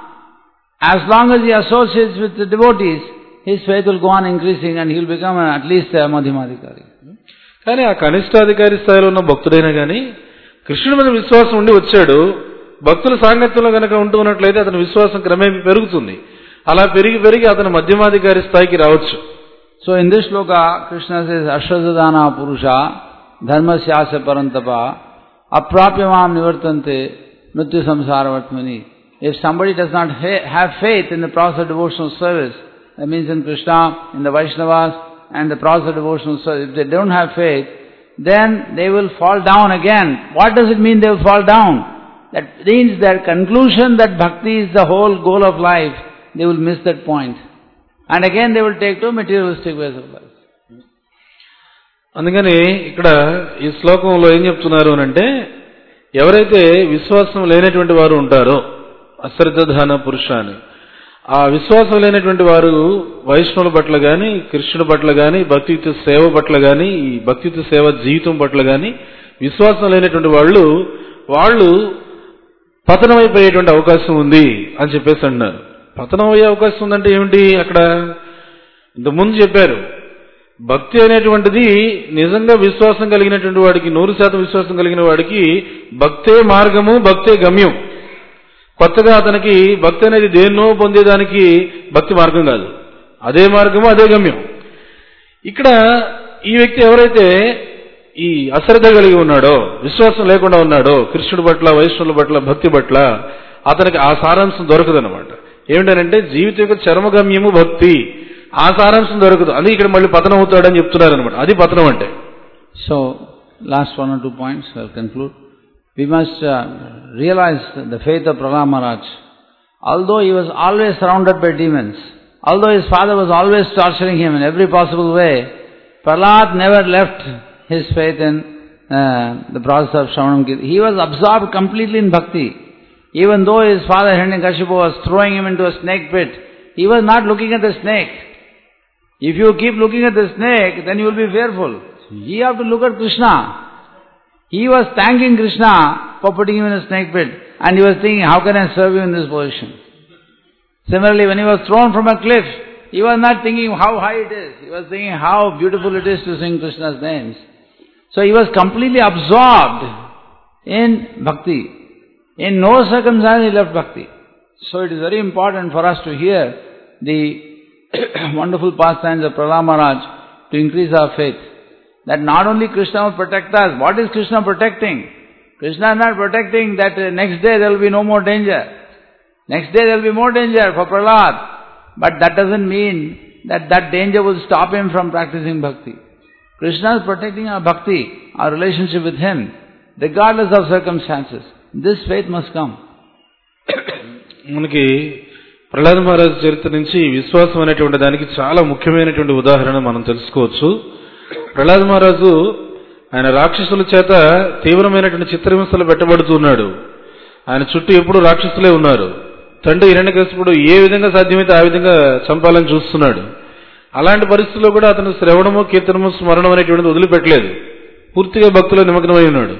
as long as he associates with the devotees, his faith will go on increasing and he will become at least a Madhyamadhikari. కానీ ఆ కనిష్టాధికారి స్థాయిలో ఉన్న భక్తుడైనా కానీ కృష్ణుడి మీద విశ్వాసం ఉండి వచ్చాడు, భక్తుల సాంగత్యంలో కనుక ఉంటూ ఉన్నట్లయితే అతని విశ్వాసం క్రమేపీ పెరుగుతుంది. అలా పెరిగి పెరిగి అతను మధ్యమాధికారి స్థాయికి రావచ్చు. So in this shloka, Krishna says, Ashwadhadana Purusha, Dharmasyasya Parantapa, Aprapyamam Nivartante, Mrityu Samsaravatmani. If somebody does not ha- have faith in the process of devotional service, that means in Krishna, in the Vaishnavas, and the process of devotional service, if they don't have faith, then they will fall down again. What does it mean they will fall down? That means their conclusion that bhakti is the whole goal of life they will miss that point. And again they will take to materialistic ways of life. అందుకని ఇక్కడ ఈ శ్లోకంలో ఏం చెప్తున్నారు అంటే, ఎవరైతే విశ్వాసం లేనటువంటి వారు ఉంటారో అశ్రద్ధధాన పురుషాన్ని, ఆ విశ్వాసం లేనటువంటి వారు వైష్ణవుల పట్ల గాని, కృష్ణుడి పట్ల గాని, భక్తియుత సేవ పట్ల గాని, ఈ భక్తియుత సేవ జీవితం పట్ల గాని విశ్వాసం లేనటువంటి వాళ్ళు వాళ్ళు పతనమైపోయేటువంటి అవకాశం ఉంది అని చెప్పేసి అన్నారు. పతనం అయ్యే అవకాశం ఉందంటే ఏమిటి? అక్కడ ఇంతకుముందు చెప్పారు, భక్తి అనేటువంటిది నిజంగా విశ్వాసం కలిగినటువంటి వాడికి, నూరు శాతం విశ్వాసం కలిగిన వాడికి భక్తే మార్గము, భక్తే గమ్యం. కొత్తగా అతనికి భక్తి అనేది దేన్నో పొందేదానికి భక్తి మార్గం కాదు, అదే మార్గము అదే గమ్యం. ఇక్కడ ఈ వ్యక్తి ఎవరైతే ఈ అశ్రద్ధ కలిగి ఉన్నాడో, విశ్వాసం లేకుండా ఉన్నాడో కృష్ణుడి పట్ల, వైష్ణవుల పట్ల, భక్తి పట్ల, అతనికి ఆ సారాంశం దొరకదనమాట. ఏమిటంటే జీవితం యొక్క చరమగమ్యము భక్తి, ఆ సారాంశం దొరకదు. అది ఇక్కడ మళ్ళీ పతనం అవుతాడని చెప్తున్నారు అనమాట. అది పతనం అంటే. So last one or two points I will conclude. We must uh, realize the faith of Prahlad Maharaj. Although he was always surrounded by demons, although his father was always torturing him in every possible way, Prahlad never left his faith in uh, the process of Shravanam Kirtan. He was absorbed completely in bhakti. Even though his father Hiranyakashipu was throwing him into a snake pit, he was not looking at the snake. If you keep looking at the snake, then you will be fearful. You have to look at Krishna. He was thanking Krishna for putting him in a snake pit, and he was thinking, how can I serve you in this position? Similarly, when he was thrown from a cliff, he was not thinking how high it is. He was thinking how beautiful it is to sing Krishna's names. So he was completely absorbed in bhakti. In no circumstance he left bhakti. So it is very important for us to hear the wonderful pastimes of Prahlad Maharaj to increase our faith. That not only Krishna will protect us. What is Krishna protecting? Krishna is not protecting that uh, next day there will be no more danger. Next day there will be more danger for Prahlad. But that doesn't mean that that danger will stop him from practicing bhakti. Krishna is protecting our bhakti, our relationship with him, regardless of circumstances. This faith must come. మనకి ప్రహ్లాద మహారాజ్ చరిత్ర నుంచి విశ్వాసం అనేటువంటి దానికి చాలా ముఖ్యమైనటువంటి ఉదాహరణ మనం తెలుసుకోవచ్చు. ప్రహ్లాద మహారాజు ఆయన రాక్షసుల చేత తీవ్రమైనటువంటి చిత్రహింసలు పెట్టబడుతున్నాడు. ఆయన చుట్టూ ఎప్పుడు రాక్షసులే ఉన్నారు. తండ్రి హిరణ్యకశిపుడు ఏ విధంగా సాధ్యమైతే ఆ విధంగా చంపాలని చూస్తున్నాడు. అలాంటి పరిస్థితుల్లో కూడా అతను శ్రవణము, కీర్తనము, స్మరణం అనేటువంటిది వదిలిపెట్టలేదు. పూర్తిగా భక్తిలో నిమగ్నమై ఉన్నాడు.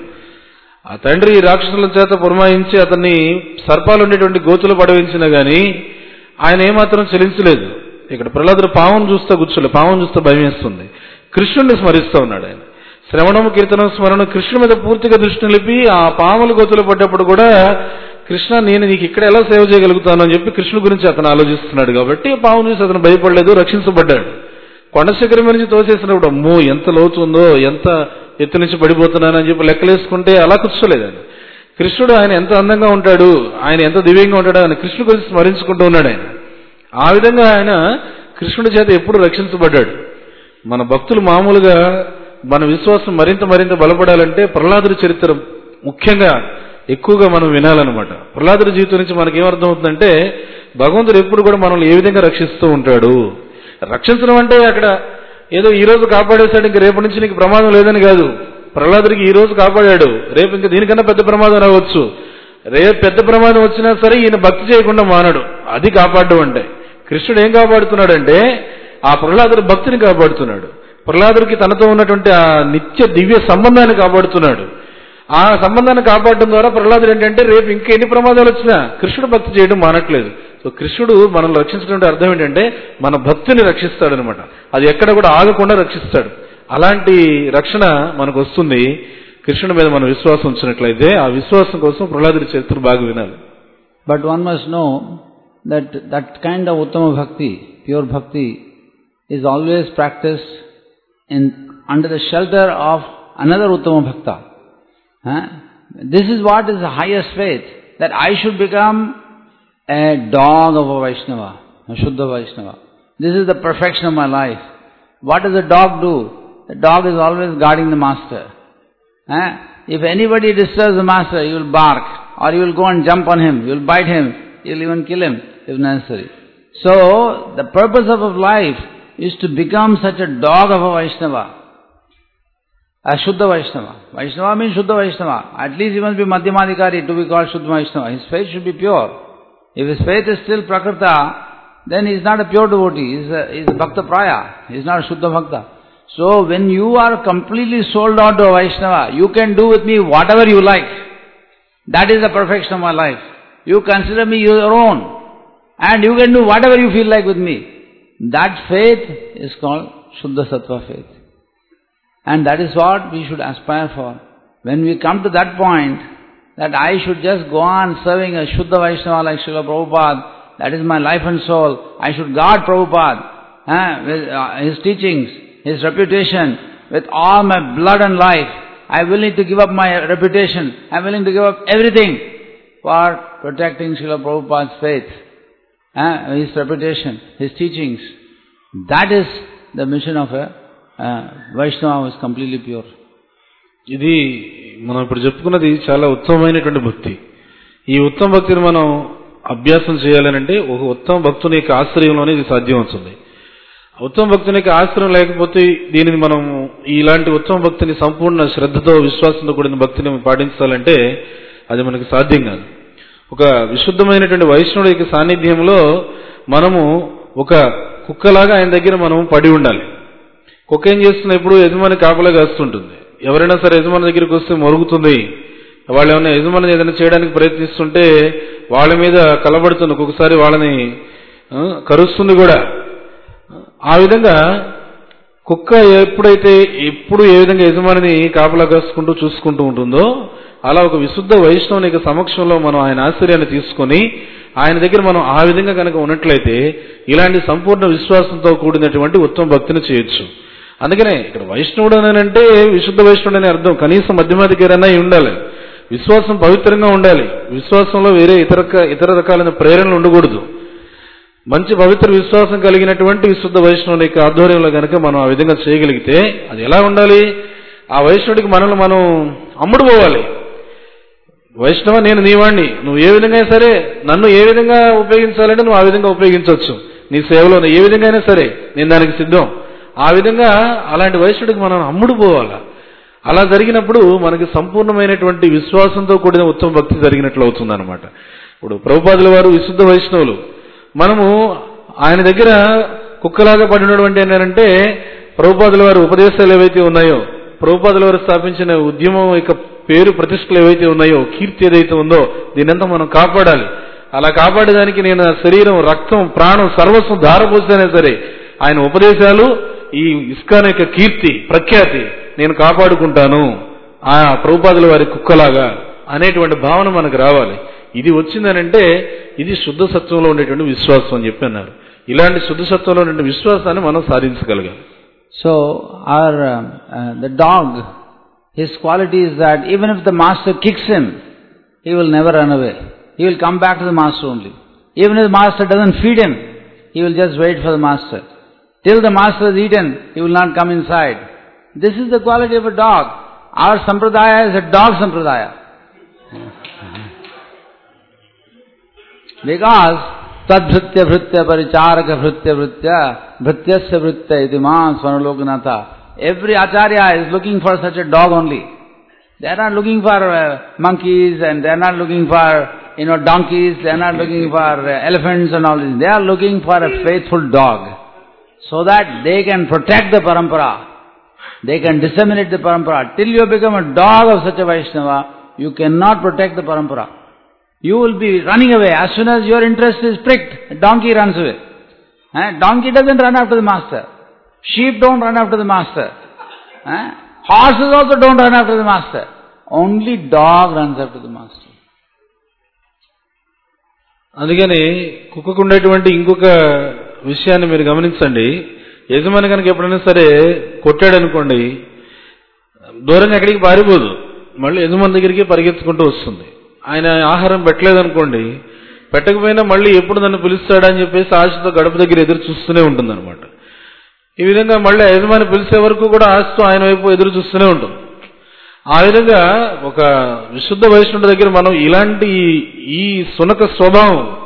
ఆ తండ్రి రాక్షసుల చేత పురమాయించి అతన్ని సర్పాలు ఉండేటువంటి గోతులు పడవించినా గాని ఆయన ఏమాత్రం చెలించలేదు. ఇక్కడ ప్రహ్లాదుడు పావును చూస్తే కూర్చోలేదు, పావును చూస్తే భయం వేస్తుంది. కృష్ణుడిని స్మరిస్తూ ఉన్నాడు. ఆయన శ్రవణము, కీర్తనం, స్మరణ కృష్ణుడి మీద పూర్తిగా దృష్టి నిలిపి ఆ పాములు గోతులు పడ్డప్పుడు కూడా కృష్ణ నేను నీకు ఇక్కడ ఎలా సేవ చేయగలుగుతాను అని చెప్పి కృష్ణుడి గురించి అతను ఆలోచిస్తున్నాడు. కాబట్టి పావును చూసి అతను భయపడలేదు, రక్షించబడ్డాడు. కొండ శిఖరం నుంచి తోసేసినప్పుడు అమ్మో ఎంత లోతు ఉందో, ఎంత ఎత్తు నుంచి పడిపోతున్నానని చెప్పి లెక్కలేసుకుంటే అలా కూర్చోలేదు ఆయన. కృష్ణుడు ఆయన ఎంత అందంగా ఉంటాడు, ఆయన ఎంత దివ్యంగా ఉంటాడు అని కృష్ణుడి గురించి స్మరించుకుంటూ ఉన్నాడు ఆయన. ఆ విధంగా ఆయన కృష్ణుడి చేత ఎప్పుడు రక్షించబడ్డాడు. మన భక్తులు మామూలుగా మన విశ్వాసం మరింత మరింత బలపడాలంటే ప్రహ్లాదుడి చరిత్ర ముఖ్యంగా ఎక్కువగా మనం వినాలన్నమాట. ప్రహ్లాదుడి జీవితం నుంచి మనకి ఏమర్థం అవుతుందంటే భగవంతుడు ఎప్పుడు కూడా మనల్ని ఏ విధంగా రక్షిస్తూ ఉంటాడు. రక్షించడం అంటే అక్కడ ఏదో ఈ రోజు కాపాడేశాడు ఇంక రేపటి నుంచి నీకు ప్రమాదం లేదని కాదు. ప్రహ్లాదుడికి ఈ రోజు కాపాడాడు, రేపు ఇంకా దీనికన్నా పెద్ద ప్రమాదం రావచ్చు. రేపు పెద్ద ప్రమాదం వచ్చినా సరే ఈయన భక్తి చేయకుండా మానడు. అది కాపాడడం అంటే. కృష్ణుడు ఏం కాపాడుతున్నాడంటే ఆ ప్రహ్లాదుడి భక్తిని కాపాడుతున్నాడు. ప్రహ్లాదుడికి తనతో ఉన్నటువంటి ఆ నిత్య దివ్య సంబంధాన్ని కాపాడుతున్నాడు. ఆ సంబంధాన్ని కాపాడడం ద్వారా ప్రహ్లాదుడు ఏంటంటే రేపు ఇంకా ఎన్ని ప్రమాదాలు వచ్చినా కృష్ణుడు భక్తి చేయడం మానట్లేదు. సో కృష్ణుడు మనల్ని రక్షించడం అర్థం ఏంటంటే మన భక్తిని రక్షిస్తాడు అనమాట. అది ఎక్కడ కూడా ఆగకుండా రక్షిస్తాడు. అలాంటి రక్షణ మనకు వస్తుంది కృష్ణుడి మీద మనం విశ్వాసం ఉంచినట్లయితే. ఆ విశ్వాసం కోసం ప్రహ్లాదుడి చరిత్ర బాగా వినాలి. But one must know that that kind of ఉత్తమ భక్తి, ప్యూర్ భక్తి is always practiced in under the shelter of another uttama bhakta. Huh? This is what is the highest faith, that I should become a dog of a Vaishnava, a Shuddha Vaishnava. This is the perfection of my life. What does a dog do? The dog is always guarding the master. Huh? If anybody disturbs the master, he will bark, or he will go and jump on him, he will bite him, he will even kill him if necessary. So, the purpose of our life is to become such a dog of a Vaishnava. A Shuddha Vaishnava. Vaishnava means Shuddha Vaishnava. At least he must be Madhyamadikari to be called Shuddha Vaishnava. His faith should be pure. If his faith is still Prakrita, then he is not a pure devotee. He is a, he is a Bhakta Praya. He is not a Shuddha Bhakta. So when you are completely sold out to a Vaishnava, you can do with me whatever you like. That is the perfection of my life. You consider me your own. And you can do whatever you feel like with me. That faith is called Shuddha Sattva faith. And that is what we should aspire for. When we come to that point, that I should just go on serving a Shuddha Vaishnava like Srila Prabhupada, that is my life and soul. I should guard Prabhupada, eh, with uh, his teachings, his reputation, with all my blood and life. I am willing to give up my reputation. I am willing to give up everything for protecting Srila Prabhupada's faith, eh, his reputation, his teachings. That is the mission of a uh, Vaishnava who is completely pure. ఇది మనం ఇప్పుడు చెప్పుకున్నది చాలా ఉత్తమమైనటువంటి భక్తి. ఈ ఉత్తమ భక్తిని మనం అభ్యాసం చేయాలనంటే ఒక ఉత్తమ భక్తుని యొక్క ఆశ్రయంలోనే ఇది సాధ్యం అవుతుంది. ఉత్తమ భక్తుని యొక్క ఆశ్రయం లేకపోతే దీనిని మనం ఇలాంటి ఉత్తమ భక్తిని సంపూర్ణ శ్రద్ధతో విశ్వాసంతో కూడిన భక్తిని పాటించాలంటే అది మనకు సాధ్యం కాదు. ఒక విశుద్ధమైనటువంటి వైష్ణవుడి యొక్క సాన్నిధ్యంలో మనము ఒక కుక్కలాగా ఆయన దగ్గర మనం పడి ఉండాలి. కుక్క ఏం చేస్తున్నా ఎప్పుడు యజమాని కాపలాగా వస్తుంటుంది. ఎవరైనా సరే యజమాని దగ్గరికి వస్తే మొరుగుతుంది. వాళ్ళు ఏమైనా యజమాని ఏదైనా చేయడానికి ప్రయత్నిస్తుంటే వాళ్ళ మీద కలబడుతుంది, ఒక్కొక్కసారి వాళ్ళని కరుస్తుంది కూడా. ఆ విధంగా కుక్క ఎప్పుడైతే ఎప్పుడు ఏ విధంగా యజమానిని కాపలా కాసుకుంటూ చూసుకుంటూ ఉంటుందో అలా ఒక విశుద్ధ వైష్ణవుని యొక్క సమక్షంలో మనం ఆయన ఆశ్రయాన్ని తీసుకొని ఆయన దగ్గర మనం ఆ విధంగా కనుక ఉన్నట్లయితే ఇలాంటి సంపూర్ణ విశ్వాసంతో కూడినటువంటి ఉత్తమ భక్తిని చేయొచ్చు. అందుకనే ఇక్కడ వైష్ణవుడు అని అంటే విశుద్ధ వైష్ణవుడు అనే అర్థం. కనీసం మధ్యమాధికారైనా ఉండాలి. విశ్వాసం పవిత్రంగా ఉండాలి. విశ్వాసంలో వేరే ఇతర ఇతర రకాలైన ప్రేరణలు ఉండకూడదు. మంచి పవిత్ర విశ్వాసం కలిగినటువంటి విశుద్ధ వైష్ణవుని యొక్క ఆధ్వర్యంలో కనుక మనం ఆ విధంగా చేయగలిగితే అది ఎలా ఉండాలి? ఆ వైష్ణవుడికి మనల్ని మనం అమ్ముడు పోవాలి. వైష్ణవ నేను నీవాణ్ణి, నువ్వు ఏ విధంగా సరే నన్ను ఏ విధంగా ఉపయోగించాలంటే నువ్వు ఆ విధంగా ఉపయోగించవచ్చు. నీ సేవలో ఏ విధంగా అయినా సరే నేను దానికి సిద్ధం. ఆ విధంగా అలాంటి వైష్ణవుడికి మనం అమ్ముడు పోవాలి. అలా జరిగినప్పుడు మనకి సంపూర్ణమైనటువంటి విశ్వాసంతో కూడిన ఉత్తమ భక్తి జరిగినట్లు అవుతుంది అనమాట. ఇప్పుడు ప్రభుపాదుల వారు విశుద్ధ వైష్ణవులు. మనము ఆయన దగ్గర కుక్కలాగా పడినటువంటి ఏంటంటే ప్రభుపాదుల వారి ఉపదేశాలు ఏవైతే ఉన్నాయో, ప్రభుపాదుల వారు స్థాపించిన ఉద్యమం యొక్క పేరు ప్రతిష్టలు ఏవైతే ఉన్నాయో, కీర్తి ఏదైతే ఉందో దీనంతా మనం కాపాడాలి. అలా కాపాడేదానికి నేను శరీరం, రక్తం, ప్రాణం, సర్వస్వం ధారపోసినా సరే ఆయన ఉపదేశాలు, ఈ ఇస్కాన్ యొక్క కీర్తి, ప్రఖ్యాతి నేను కాపాడుకుంటాను ఆ ప్రభుపాదుల వారి కుక్కలాగా అనేటువంటి భావన మనకు రావాలి. ఇది వచ్చిందనంటే ఇది శుద్ధ సత్వంలో ఉండేటువంటి విశ్వాసం అని చెప్పి అన్నారు. ఇలాంటి శుద్ధ సత్వంలో ఉండే విశ్వాసాన్ని మనం సాధించగలగాలి. So our uh, uh, the dog, his quality is that even if the master kicks him, he will never run away. He will come back to the master only. Even if the master doesn't feed him, he will just wait for the master. Till the master is eaten, he will not come inside. This is the quality of a dog. Our sampradaya is a dog sampradaya. Because tadbhritya bhritya paricharaka bhritya bhritya bhrityasya bhritya iti ma svanalokanatha. Every acharya is looking for such a dog only. They are not looking for uh, monkeys, and they are not looking for, you know, donkeys, they are not looking for uh, elephants and all this. They are looking for a faithful dog, so that they can protect the parampara. They can disseminate the parampara. Till you become a dog of such a Vaishnava, you cannot protect the parampara. You will be running away. As soon as your interest is pricked, a donkey runs away. Eh? Donkey doesn't run after the master. Sheep don't run after the master. Eh? Horses also don't run after the master. Only dog runs after the master. అందుకని కుక్కకు ఉండేటువంటి ఇంకొక విషయాన్ని మీరు గమనించండి. యజమాని కనుక ఎప్పుడైనా సరే కొట్టాడు అనుకోండి, దూరంగా ఎక్కడికి పారిపోదు, మళ్ళీ యజమాని దగ్గరికి పరిగెత్తుకుంటూ వస్తుంది. ఆయన ఆహారం పెట్టలేదనుకోండి, పెట్టకపోయినా మళ్ళీ ఎప్పుడు నన్ను పిలుస్తాడని చెప్పేసి ఆశతో గడప దగ్గర ఎదురు చూస్తూనే ఉంటుంది అనమాట. ఈ విధంగా మళ్ళీ యజమాని పిలిచే వరకు కూడా ఆశతో ఆయన వైపు ఎదురు చూస్తూనే ఉంటుంది. ఆ విధంగా ఒక విశుద్ధ వైష్ణవుడి దగ్గర మనం ఇలాంటి ఈ సునక స్వభావం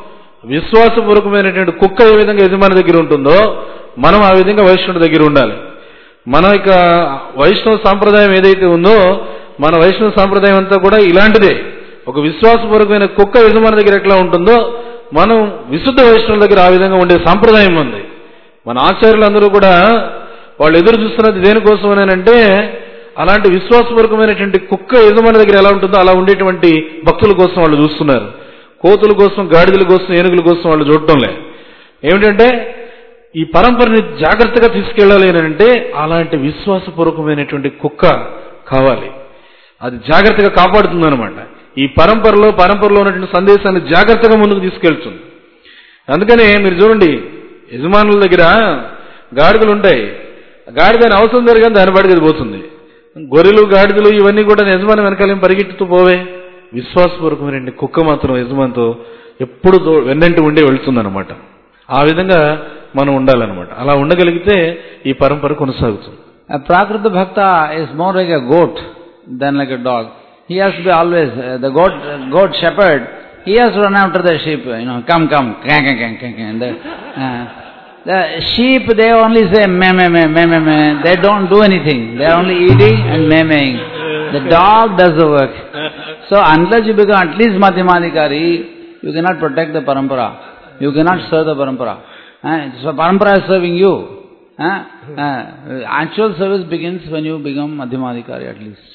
విశ్వాసపూర్వకమైనటువంటి కుక్క ఏ విధంగా యజమాని దగ్గర ఉంటుందో మనం ఆ విధంగా వైష్ణవుడి దగ్గర ఉండాలి. మన యొక్క వైష్ణవ సాంప్రదాయం ఏదైతే ఉందో మన వైష్ణవ సాంప్రదాయం అంతా కూడా ఇలాంటిదే. ఒక విశ్వాసపూర్వకమైన కుక్క యజమాని దగ్గర ఎట్లా ఉంటుందో మనం విశుద్ధ వైష్ణవుల దగ్గర ఆ విధంగా ఉండే సాంప్రదాయం ఉంది. మన ఆచార్యులందరూ కూడా వాళ్ళు ఎదురు చూస్తున్నది దేనికోసం అని అంటే అలాంటి విశ్వాసపూర్వకమైనటువంటి కుక్క యజమాని దగ్గర ఎలా ఉంటుందో అలా ఉండేటువంటి భక్తుల కోసం వాళ్ళు చూస్తున్నారు. కోతుల కోసం, గాడిదల కోసం, ఏనుగుల కోసం వాళ్ళు చూడటంలే. ఏమిటంటే ఈ పరంపరని జాగ్రత్తగా తీసుకెళ్లాలి అని అంటే అలాంటి విశ్వాసపూర్వకమైనటువంటి కుక్క కావాలి. అది జాగ్రత్తగా కాపాడుతుంది అనమాట. ఈ పరంపరలో పరంపరలో ఉన్నటువంటి సందేశాన్ని జాగ్రత్తగా ముందుకు తీసుకెళ్తుంది. అందుకనే మీరు చూడండి, యజమానుల దగ్గర గాడిదలు ఉంటాయి. గాడిదని అవసరం జరిగానే దాని పాటికి అది పోతుంది. గొర్రెలు, గాడిదలు ఇవన్నీ కూడా యజమాని వెనకాల పరిగెట్టుతూ పోవే. విశ్వాసపూర్వకమైన కుక్క మాత్రం యజమానితో ఎప్పుడు వెన్నంటి ఉండే వెళ్తుందన్నమాట. ఆ విధంగా మనం ఉండాలన్నమాట. అలా ఉండగలిగితే ఈ పరంపర కొనసాగుతుంది. A Prakrita Bhakta is more like a goat than like a dog. He has to be always, uh, the goat uh, goat shepherd, he has to run after the sheep, you know, come, come, kang, kang, kang, kang, kang. The, uh, the sheep, they only say meh, meh, meh, meh, meh, meh. They don't do anything. They are only eating and meh-mehing. The dog does the work. So unless you become at least Madhyamadikari, you cannot protect the parampara. You cannot serve the parampara. Uh, so parampara is serving you. Uh, uh, actual service begins when you become Madhyamadikari at least.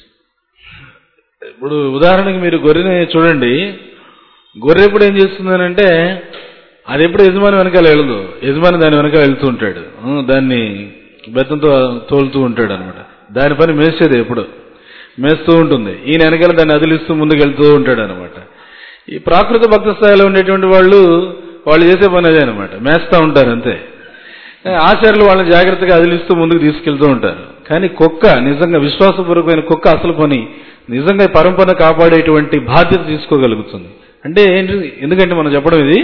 ఇప్పుడు ఉదాహరణకి మీరు గొర్రెని చూడండి. గొర్రె ఎప్పుడు ఏం చేస్తుందనంటే అది ఎప్పుడు యజమాని వెనకాల వెళ్ళదు. యజమాని దాని వెనకాల వెళ్తూ ఉంటాడు. దాన్ని బెత్తంతో తోలుతూ ఉంటాడు అనమాట. దాని పని మేసేది ఎప్పుడు మేస్తూ ఉంటుంది. ఈయన వెనకాల దాన్ని అదిలిస్తూ ముందుకు వెళ్తూ ఉంటాడు అనమాట. ఈ ప్రాకృత భక్త స్థాయిలో ఉండేటువంటి వాళ్ళు వాళ్ళు చేసే పని అదే అనమాట. మేస్తూ ఉంటారు అంతే. ఆచార్యులు వాళ్ళని జాగ్రత్తగా అదిలిస్తూ ముందుకు తీసుకెళ్తూ ఉంటారు. కానీ కుక్క నిజంగా విశ్వాసపూర్వకమైన కుక్క అసలు పని నిజంగా పరంపర కాపాడేటువంటి బాధ్యత తీసుకోగలుగుతుంది. అంటే ఏంటి, ఎందుకంటే మనం చెప్పడం ఇది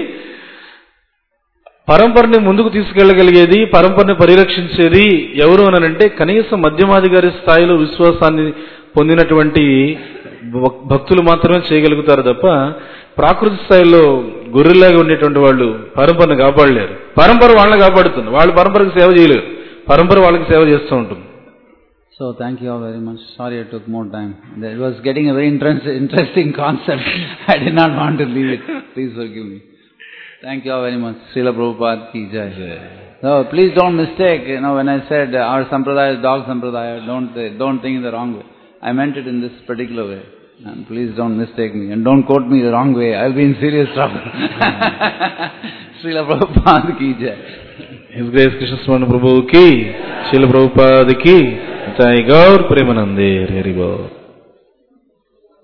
పరంపరని ముందుకు తీసుకెళ్లగలిగేది, పరంపరని పరిరక్షించేది ఎవరు అని అంటే కనీసం మధ్యమాధికారి స్థాయిలో విశ్వాసాన్ని పొందినటువంటి భక్తులు మాత్రమే చేయగలుగుతారు తప్ప ప్రాకృతి స్థాయిలో గొర్రెలాగా ఉండేటువంటి వాళ్ళు పరంపరను కాపాడలేరు. పరంపర వాళ్ళని కాపాడుతుంది. వాళ్ళు పరంపరకు సేవ చేయలేరు. పరంపర వాళ్ళకి సేవ చేస్తూ ఉంటుంది. So thank you all very much. Sorry I took more time. It was getting a very interesting concept. I did not want to leave it. Please forgive me. Thank you all very much. Srila Prabhupada ki jai. So please don't mistake, you know, when I said uh, our sampradaya is dog sampradaya, don't uh, don't think in the wrong way. I meant it in this particular way. And please don't mistake me and don't quote me the wrong way. I'll be in serious trouble. Srila Prabhupada ki jai. His Grace Krishna Swarna Prabhu ki, Srila Prabhupada ki, Jai Gaur Premanande Hari Bol.